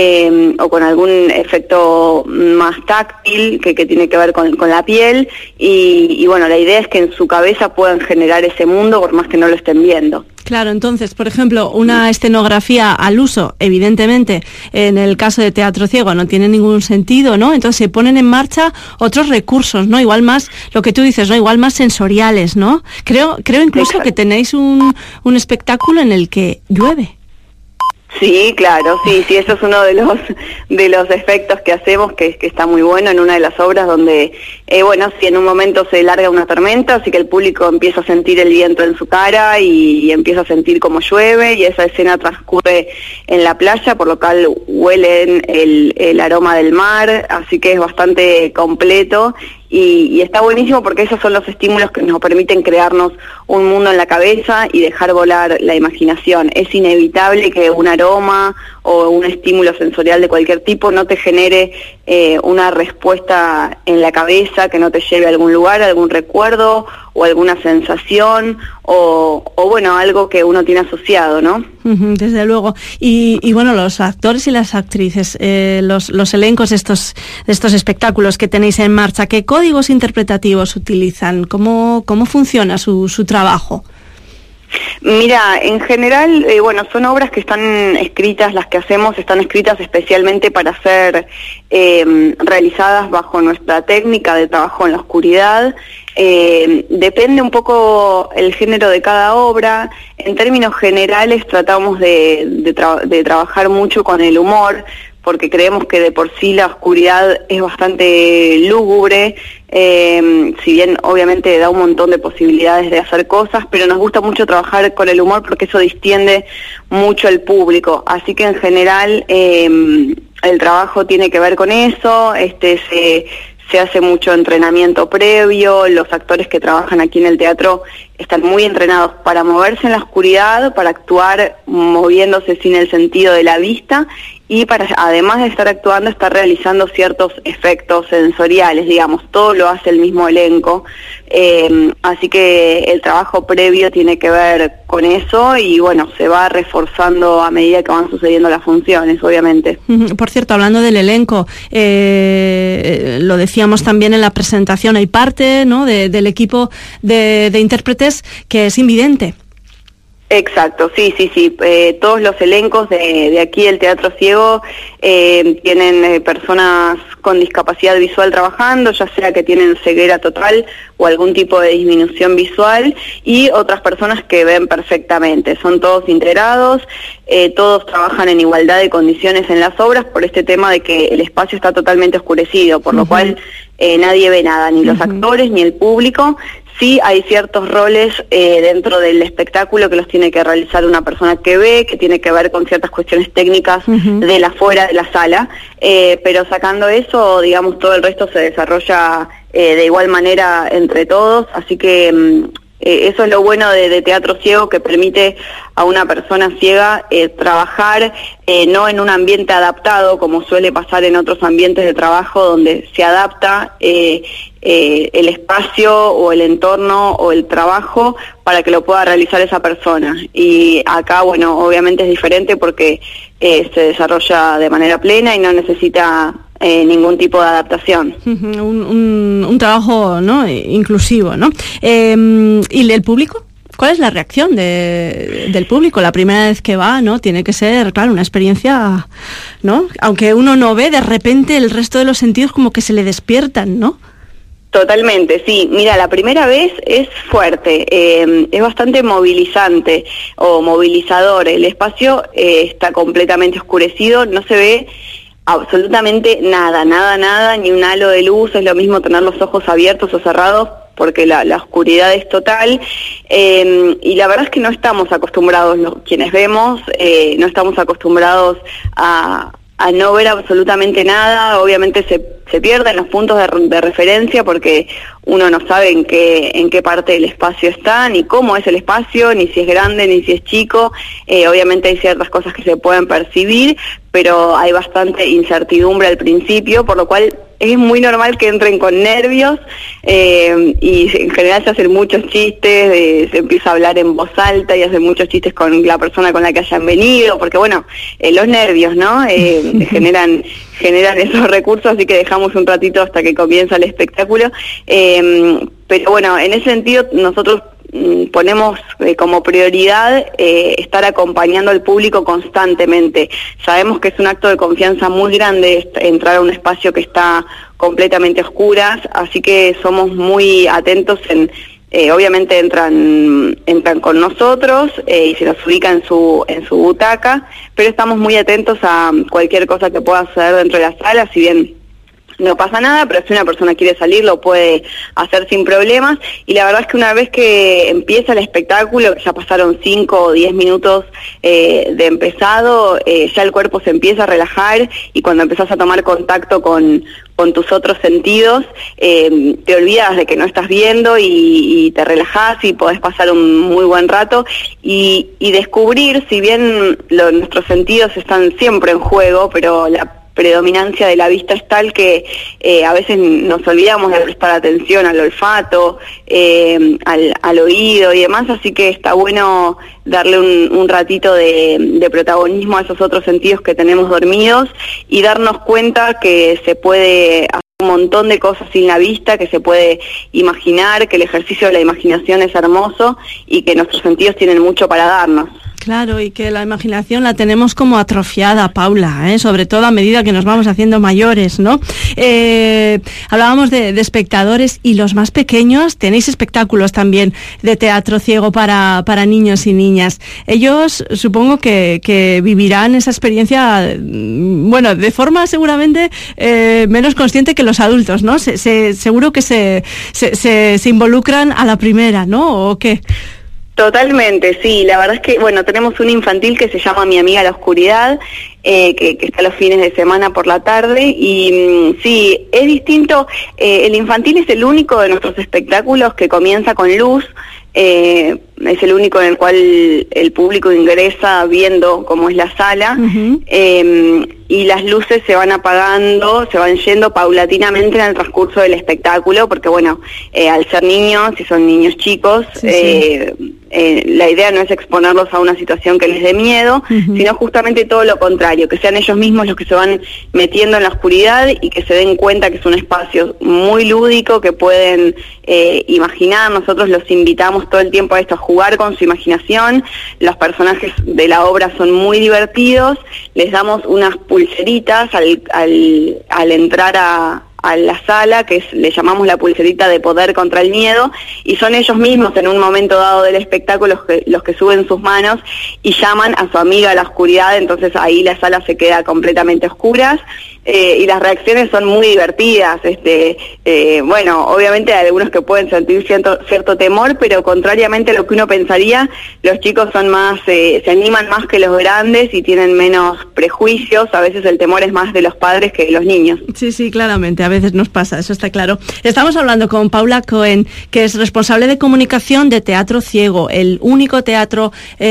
o con algún efecto más táctil que tiene que ver con la piel, y bueno, la idea es que en su cabeza puedan generar ese mundo por más que no lo estén viendo. Claro, entonces, por ejemplo, una escenografía al uso, evidentemente, en el caso de teatro ciego no tiene ningún sentido, ¿no? Entonces se ponen en marcha otros recursos, ¿no? Igual más, lo que tú dices, ¿no? Igual más sensoriales, ¿no? Creo incluso que tenéis un espectáculo en el que llueve. Sí, claro, sí, eso es uno de los efectos que hacemos, que está muy bueno en una de las obras donde, bueno, si en un momento se larga una tormenta, así que el público empieza a sentir el viento en su cara y empieza a sentir cómo llueve, y esa escena transcurre en la playa, por lo cual huelen el aroma del mar, así que es bastante completo. Y está buenísimo porque esos son los estímulos que nos permiten crearnos un mundo en la cabeza y dejar volar la imaginación. Es inevitable que un aroma o un estímulo sensorial de cualquier tipo no te genere una respuesta en la cabeza, que no te lleve a algún lugar, a algún recuerdo o alguna sensación o bueno, algo que uno tiene asociado, ¿no? Desde luego. Y bueno, los actores y las actrices, los elencos de estos espectáculos que tenéis en marcha, ¿qué códigos interpretativos utilizan? ¿Cómo funciona su trabajo? Mira, en general, bueno, son obras que están escritas, las que hacemos están escritas especialmente para ser realizadas bajo nuestra técnica de trabajo en la oscuridad. Depende un poco el género de cada obra. En términos generales tratamos de trabajar mucho con el humor, porque creemos que de por sí la oscuridad es bastante lúgubre, si bien obviamente da un montón de posibilidades de hacer cosas, pero nos gusta mucho trabajar con el humor porque eso distiende mucho al público. Así que en general el trabajo tiene que ver con eso, se hace mucho entrenamiento previo, los actores que trabajan aquí en el teatro están muy entrenados para moverse en la oscuridad, para actuar moviéndose sin el sentido de la vista y para, además de estar actuando, estar realizando ciertos efectos sensoriales, digamos, todo lo hace el mismo elenco, así que el trabajo previo tiene que ver con eso y bueno, se va reforzando a medida que van sucediendo las funciones, obviamente. Por cierto, hablando del elenco, lo decíamos también en la presentación, hay parte, ¿no?, del equipo de intérpretes que es invidente. Exacto, sí. Todos los elencos de aquí del Teatro Ciego tienen personas con discapacidad visual trabajando, ya sea que tienen ceguera total o algún tipo de disminución visual, y otras personas que ven perfectamente. Son todos integrados, todos trabajan en igualdad de condiciones en las obras por este tema de que el espacio está totalmente oscurecido, por lo cual nadie ve nada, ni los actores ni el público. Sí hay ciertos roles dentro del espectáculo que los tiene que realizar una persona que ve, que tiene que ver con ciertas cuestiones técnicas de la fuera de la sala, pero sacando eso, digamos, todo el resto se desarrolla de igual manera entre todos, así que eso es lo bueno de Teatro Ciego, que permite a una persona ciega trabajar no en un ambiente adaptado, como suele pasar en otros ambientes de trabajo, donde se adapta el espacio o el entorno o el trabajo para que lo pueda realizar esa persona. Y acá, bueno, obviamente es diferente porque se desarrolla de manera plena y no necesita ningún tipo de adaptación. Un trabajo, ¿no?, inclusivo, ¿no? ¿Y el público? ¿Cuál es la reacción del público? La primera vez que va, ¿no? Tiene que ser, claro, una experiencia, ¿no? Aunque uno no ve, de repente el resto de los sentidos como que se le despiertan, ¿no? Totalmente, sí. Mira, la primera vez es fuerte, es bastante movilizante o movilizador. El espacio está completamente oscurecido, no se ve absolutamente nada, ni un halo de luz. Es lo mismo tener los ojos abiertos o cerrados, porque la oscuridad es total, y la verdad es que no estamos acostumbrados, quienes vemos, no estamos acostumbrados a no ver absolutamente nada. Obviamente se pierden los puntos de referencia, porque uno no sabe en qué parte del espacio está, ni cómo es el espacio, ni si es grande, ni si es chico. Obviamente hay ciertas cosas que se pueden percibir, pero hay bastante incertidumbre al principio, por lo cual es muy normal que entren con nervios, y en general se hacen muchos chistes, se empieza a hablar en voz alta y hacen muchos chistes con la persona con la que hayan venido, porque bueno, los nervios, ¿no? generan esos recursos, así que dejamos un ratito hasta que comienza el espectáculo, pero bueno, en ese sentido nosotros ponemos como prioridad estar acompañando al público constantemente. Sabemos que es un acto de confianza muy grande entrar a un espacio que está completamente a oscuras, así que somos muy atentos obviamente entran con nosotros y se nos ubica en su butaca, pero estamos muy atentos a cualquier cosa que pueda suceder dentro de la sala. Si bien no pasa nada, pero si una persona quiere salir lo puede hacer sin problemas, y la verdad es que una vez que empieza el espectáculo, que ya pasaron 5 o 10 minutos de empezado, ya el cuerpo se empieza a relajar, y cuando empezás a tomar contacto con tus otros sentidos, te olvidas de que no estás viendo y te relajás y podés pasar un muy buen rato y descubrir, si bien nuestros sentidos están siempre en juego, pero la predominancia de la vista es tal que a veces nos olvidamos de prestar atención al olfato, al oído y demás, así que está bueno darle un ratito de protagonismo a esos otros sentidos que tenemos dormidos y darnos cuenta que se puede hacer un montón de cosas sin la vista, que se puede imaginar, que el ejercicio de la imaginación es hermoso y que nuestros sentidos tienen mucho para darnos. Claro, y que la imaginación la tenemos como atrofiada, Paula, sobre todo a medida que nos vamos haciendo mayores, ¿no? Hablábamos de espectadores, y los más pequeños, tenéis espectáculos también de teatro ciego para niños y niñas. Ellos supongo que vivirán esa experiencia, bueno, de forma seguramente menos consciente que los adultos, ¿no? Seguro que se involucran a la primera, ¿no? ¿O qué? Totalmente, sí. La verdad es que, bueno, tenemos un infantil que se llama Mi Amiga la Oscuridad, que está los fines de semana por la tarde, y sí, es distinto. El infantil es el único de nuestros espectáculos que comienza con luz. Es el único en el cual el público ingresa viendo cómo es la sala, y las luces se van apagando, se van yendo paulatinamente en el transcurso del espectáculo, porque bueno, al ser niños, si son niños chicos, la idea no es exponerlos a una situación que les dé miedo, sino justamente todo lo contrario, que sean ellos mismos los que se van metiendo en la oscuridad y que se den cuenta que es un espacio muy lúdico, que pueden imaginar. Nosotros los invitamos todo el tiempo a esto, a jugar con su imaginación. Los personajes de la obra son muy divertidos, les damos unas pulseritas al entrar a la sala, que le llamamos la pulserita de poder contra el miedo, y son ellos mismos en un momento dado del espectáculo los que suben sus manos y llaman a su amiga a la oscuridad. Entonces ahí la sala se queda completamente oscuras, y las reacciones son muy divertidas. Bueno, obviamente hay algunos que pueden sentir cierto temor, pero contrariamente a lo que uno pensaría, los chicos son más, se animan más que los grandes y tienen menos prejuicios. A veces el temor es más de los padres que de los niños. Sí, claramente, a veces nos pasa, eso está claro. Estamos hablando con Paula Cohen, que es responsable de comunicación de Teatro Ciego, el único teatro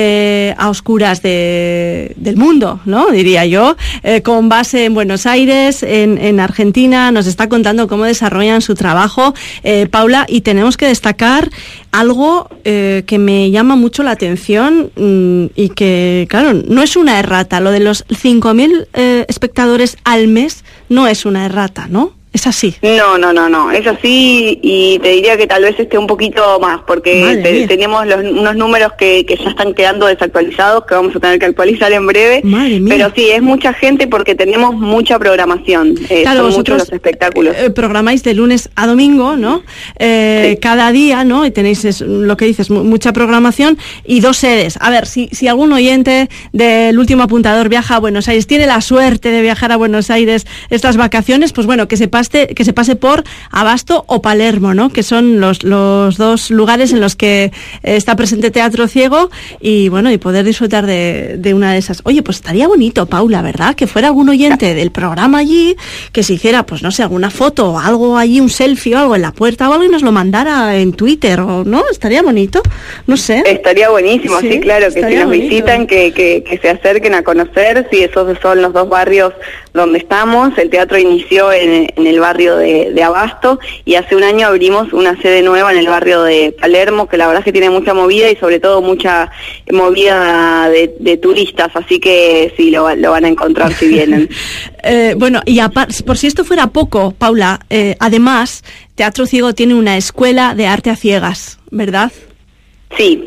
a oscuras del mundo, ¿no? Diría yo, con base en Buenos Aires, en Argentina. Nos está contando cómo desarrollan su trabajo, Paula, y tenemos que destacar algo que me llama mucho la atención y que, claro, no es una errata. Lo de los 5.000 espectadores al mes no es una errata, ¿no? ¿Es así? No, es así, y te diría que tal vez esté un poquito más, porque teníamos unos números que ya están quedando desactualizados, que vamos a tener que actualizar en breve, pero sí, es mucha gente porque tenemos mucha programación, claro, son muchos los espectáculos. Programáis de lunes a domingo, ¿no? Sí. Cada día, ¿no? Y tenéis, lo que dices, mucha programación y 2 sedes. A ver, si algún oyente del Último Apuntador viaja a Buenos Aires, tiene la suerte de viajar a Buenos Aires estas vacaciones, pues bueno, que se pase por Abasto o Palermo, ¿no? Que son los 2 lugares en los que está presente Teatro Ciego, y bueno, y poder disfrutar de una de esas. Oye, pues estaría bonito, Paula, ¿verdad? Que fuera algún oyente del programa allí, que se hiciera, pues no sé, alguna foto o algo allí, un selfie o algo en la puerta o algo, y nos lo mandara en Twitter, o ¿no? Estaría bonito, no sé. Estaría buenísimo, sí, claro, que si nos visitan, que se acerquen a conocer. Sí, esos son los 2 barrios donde estamos. El teatro inició en el barrio de Abasto, y hace un año abrimos una sede nueva en el barrio de Palermo, que la verdad es que tiene mucha movida y sobre todo mucha movida de turistas, así que sí, lo van a encontrar si vienen. Bueno, y por si esto fuera poco, Paula, además, Teatro Ciego tiene una escuela de arte a ciegas, ¿verdad? Sí,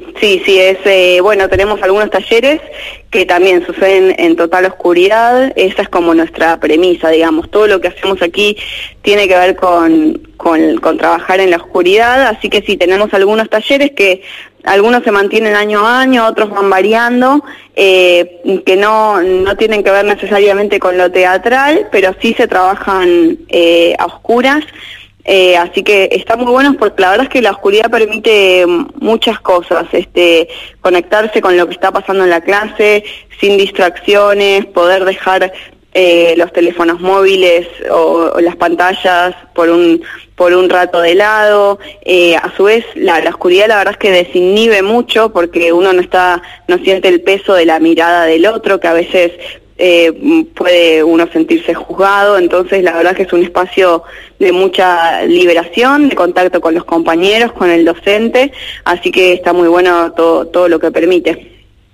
bueno, tenemos algunos talleres que también suceden en total oscuridad. Esa es como nuestra premisa, digamos. Todo lo que hacemos aquí tiene que ver con trabajar en la oscuridad, así que sí, tenemos algunos talleres que algunos se mantienen año a año, otros van variando, que no tienen que ver necesariamente con lo teatral, pero sí se trabajan a oscuras. Así que está muy bueno, porque la verdad es que la oscuridad permite muchas cosas, conectarse con lo que está pasando en la clase, sin distracciones, poder dejar los teléfonos móviles o las pantallas por un rato de lado. A su vez, la oscuridad la verdad es que desinhibe mucho, porque uno no siente el peso de la mirada del otro, que a veces puede uno sentirse juzgado. Entonces la verdad que es un espacio de mucha liberación, de contacto con los compañeros, con el docente, así que está muy bueno todo lo que permite.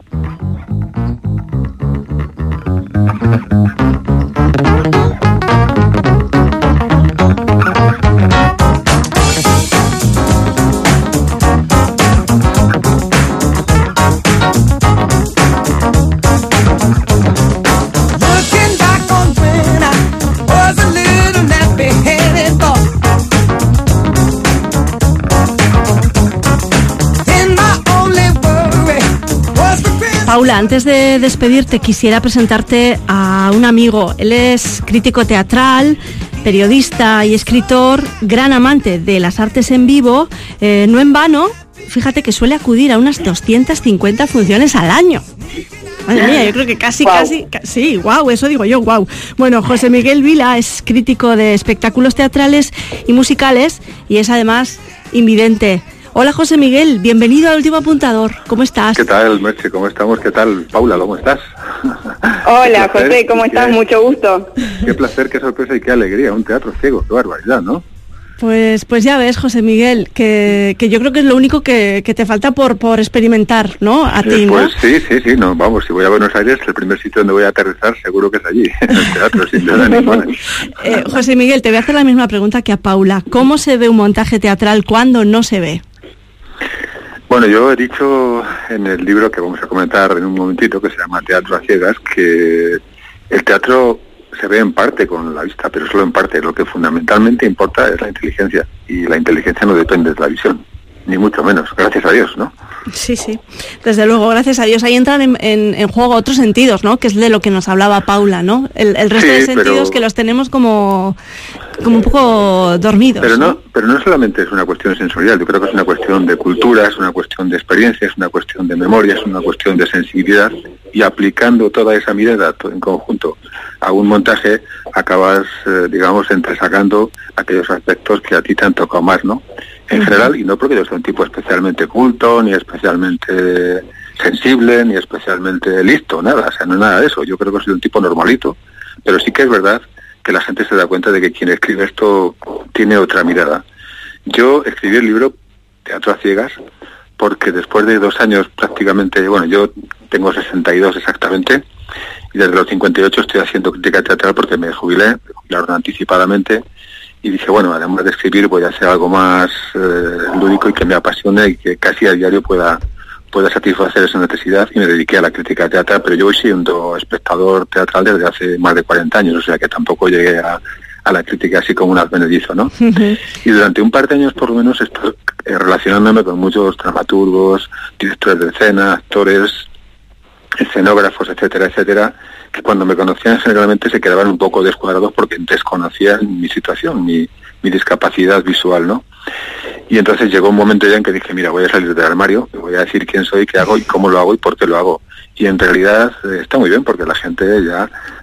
Paula, antes de despedirte, quisiera presentarte a un amigo. Él es crítico teatral, periodista y escritor, gran amante de las artes en vivo. No en vano, fíjate que suele acudir a unas 250 funciones al año. Madre mía, yo creo que casi, sí, wow, eso digo yo, wow. Bueno, José Miguel Vila es crítico de espectáculos teatrales y musicales, y es además invidente. Hola José Miguel, bienvenido al Último Apuntador, ¿cómo estás? ¿Qué tal, Merche? ¿Cómo estamos? ¿Qué tal, Paula? ¿Cómo estás? Hola José, ¿cómo estás? Mucho gusto. Qué placer, qué sorpresa y qué alegría, un teatro ciego, qué barbaridad, ¿no? Pues ya ves, José Miguel, que yo creo que es lo único que te falta por experimentar, ¿no? A ti, ¿no? Pues sí, no, vamos, si voy a Buenos Aires, el primer sitio donde voy a aterrizar seguro que es allí, en el teatro, sin duda ninguna. José Miguel, te voy a hacer la misma pregunta que a Paula. ¿Cómo se ve un montaje teatral cuando no se ve? Bueno, yo he dicho en el libro que vamos a comentar en un momentito, que se llama Teatro a ciegas, que el teatro se ve en parte con la vista, pero solo en parte. Lo que fundamentalmente importa es la inteligencia, y la inteligencia no depende de la visión. ni mucho menos, gracias a Dios, ¿no? Sí, sí, desde luego, gracias a Dios. Ahí entran en juego otros sentidos, ¿no? Que es de lo que nos hablaba Paula, ¿no? El resto de sentidos que los tenemos como un poco dormidos. Pero no solamente es una cuestión sensorial, yo creo que es una cuestión de cultura, es una cuestión de experiencia, es una cuestión de memoria, es una cuestión de sensibilidad, y aplicando toda esa mirada en conjunto a un montaje, acabas, digamos, entresacando aquellos aspectos que a ti te han tocado más, ¿no? En general, y no porque yo sea un tipo especialmente culto, ni especialmente sensible, ni especialmente listo, nada, o sea, no es nada de eso. Yo creo que soy un tipo normalito, pero sí que es verdad que la gente se da cuenta de que quien escribe esto tiene otra mirada. Yo escribí el libro Teatro a Ciegas porque después de 2 años prácticamente, bueno, yo tengo 62 exactamente, y desde los 58 estoy haciendo crítica teatral porque me jubilaron anticipadamente, y dije, bueno, además de escribir voy a hacer algo más lúdico y que me apasione y que casi a diario pueda satisfacer esa necesidad, y me dediqué a la crítica teatral, pero yo voy siendo espectador teatral desde hace más de 40 años, o sea que tampoco llegué a la crítica así como un advenedizo, ¿no? Y durante un par de años por lo menos estoy relacionándome con muchos dramaturgos, directores de escena, actores, escenógrafos, etcétera, etcétera, que cuando me conocían generalmente se quedaban un poco descuadrados porque desconocían mi situación, mi discapacidad visual, ¿no? Y entonces llegó un momento ya en que dije, mira, voy a salir del armario, voy a decir quién soy, qué hago y cómo lo hago y por qué lo hago. Y en realidad está muy bien porque la gente ya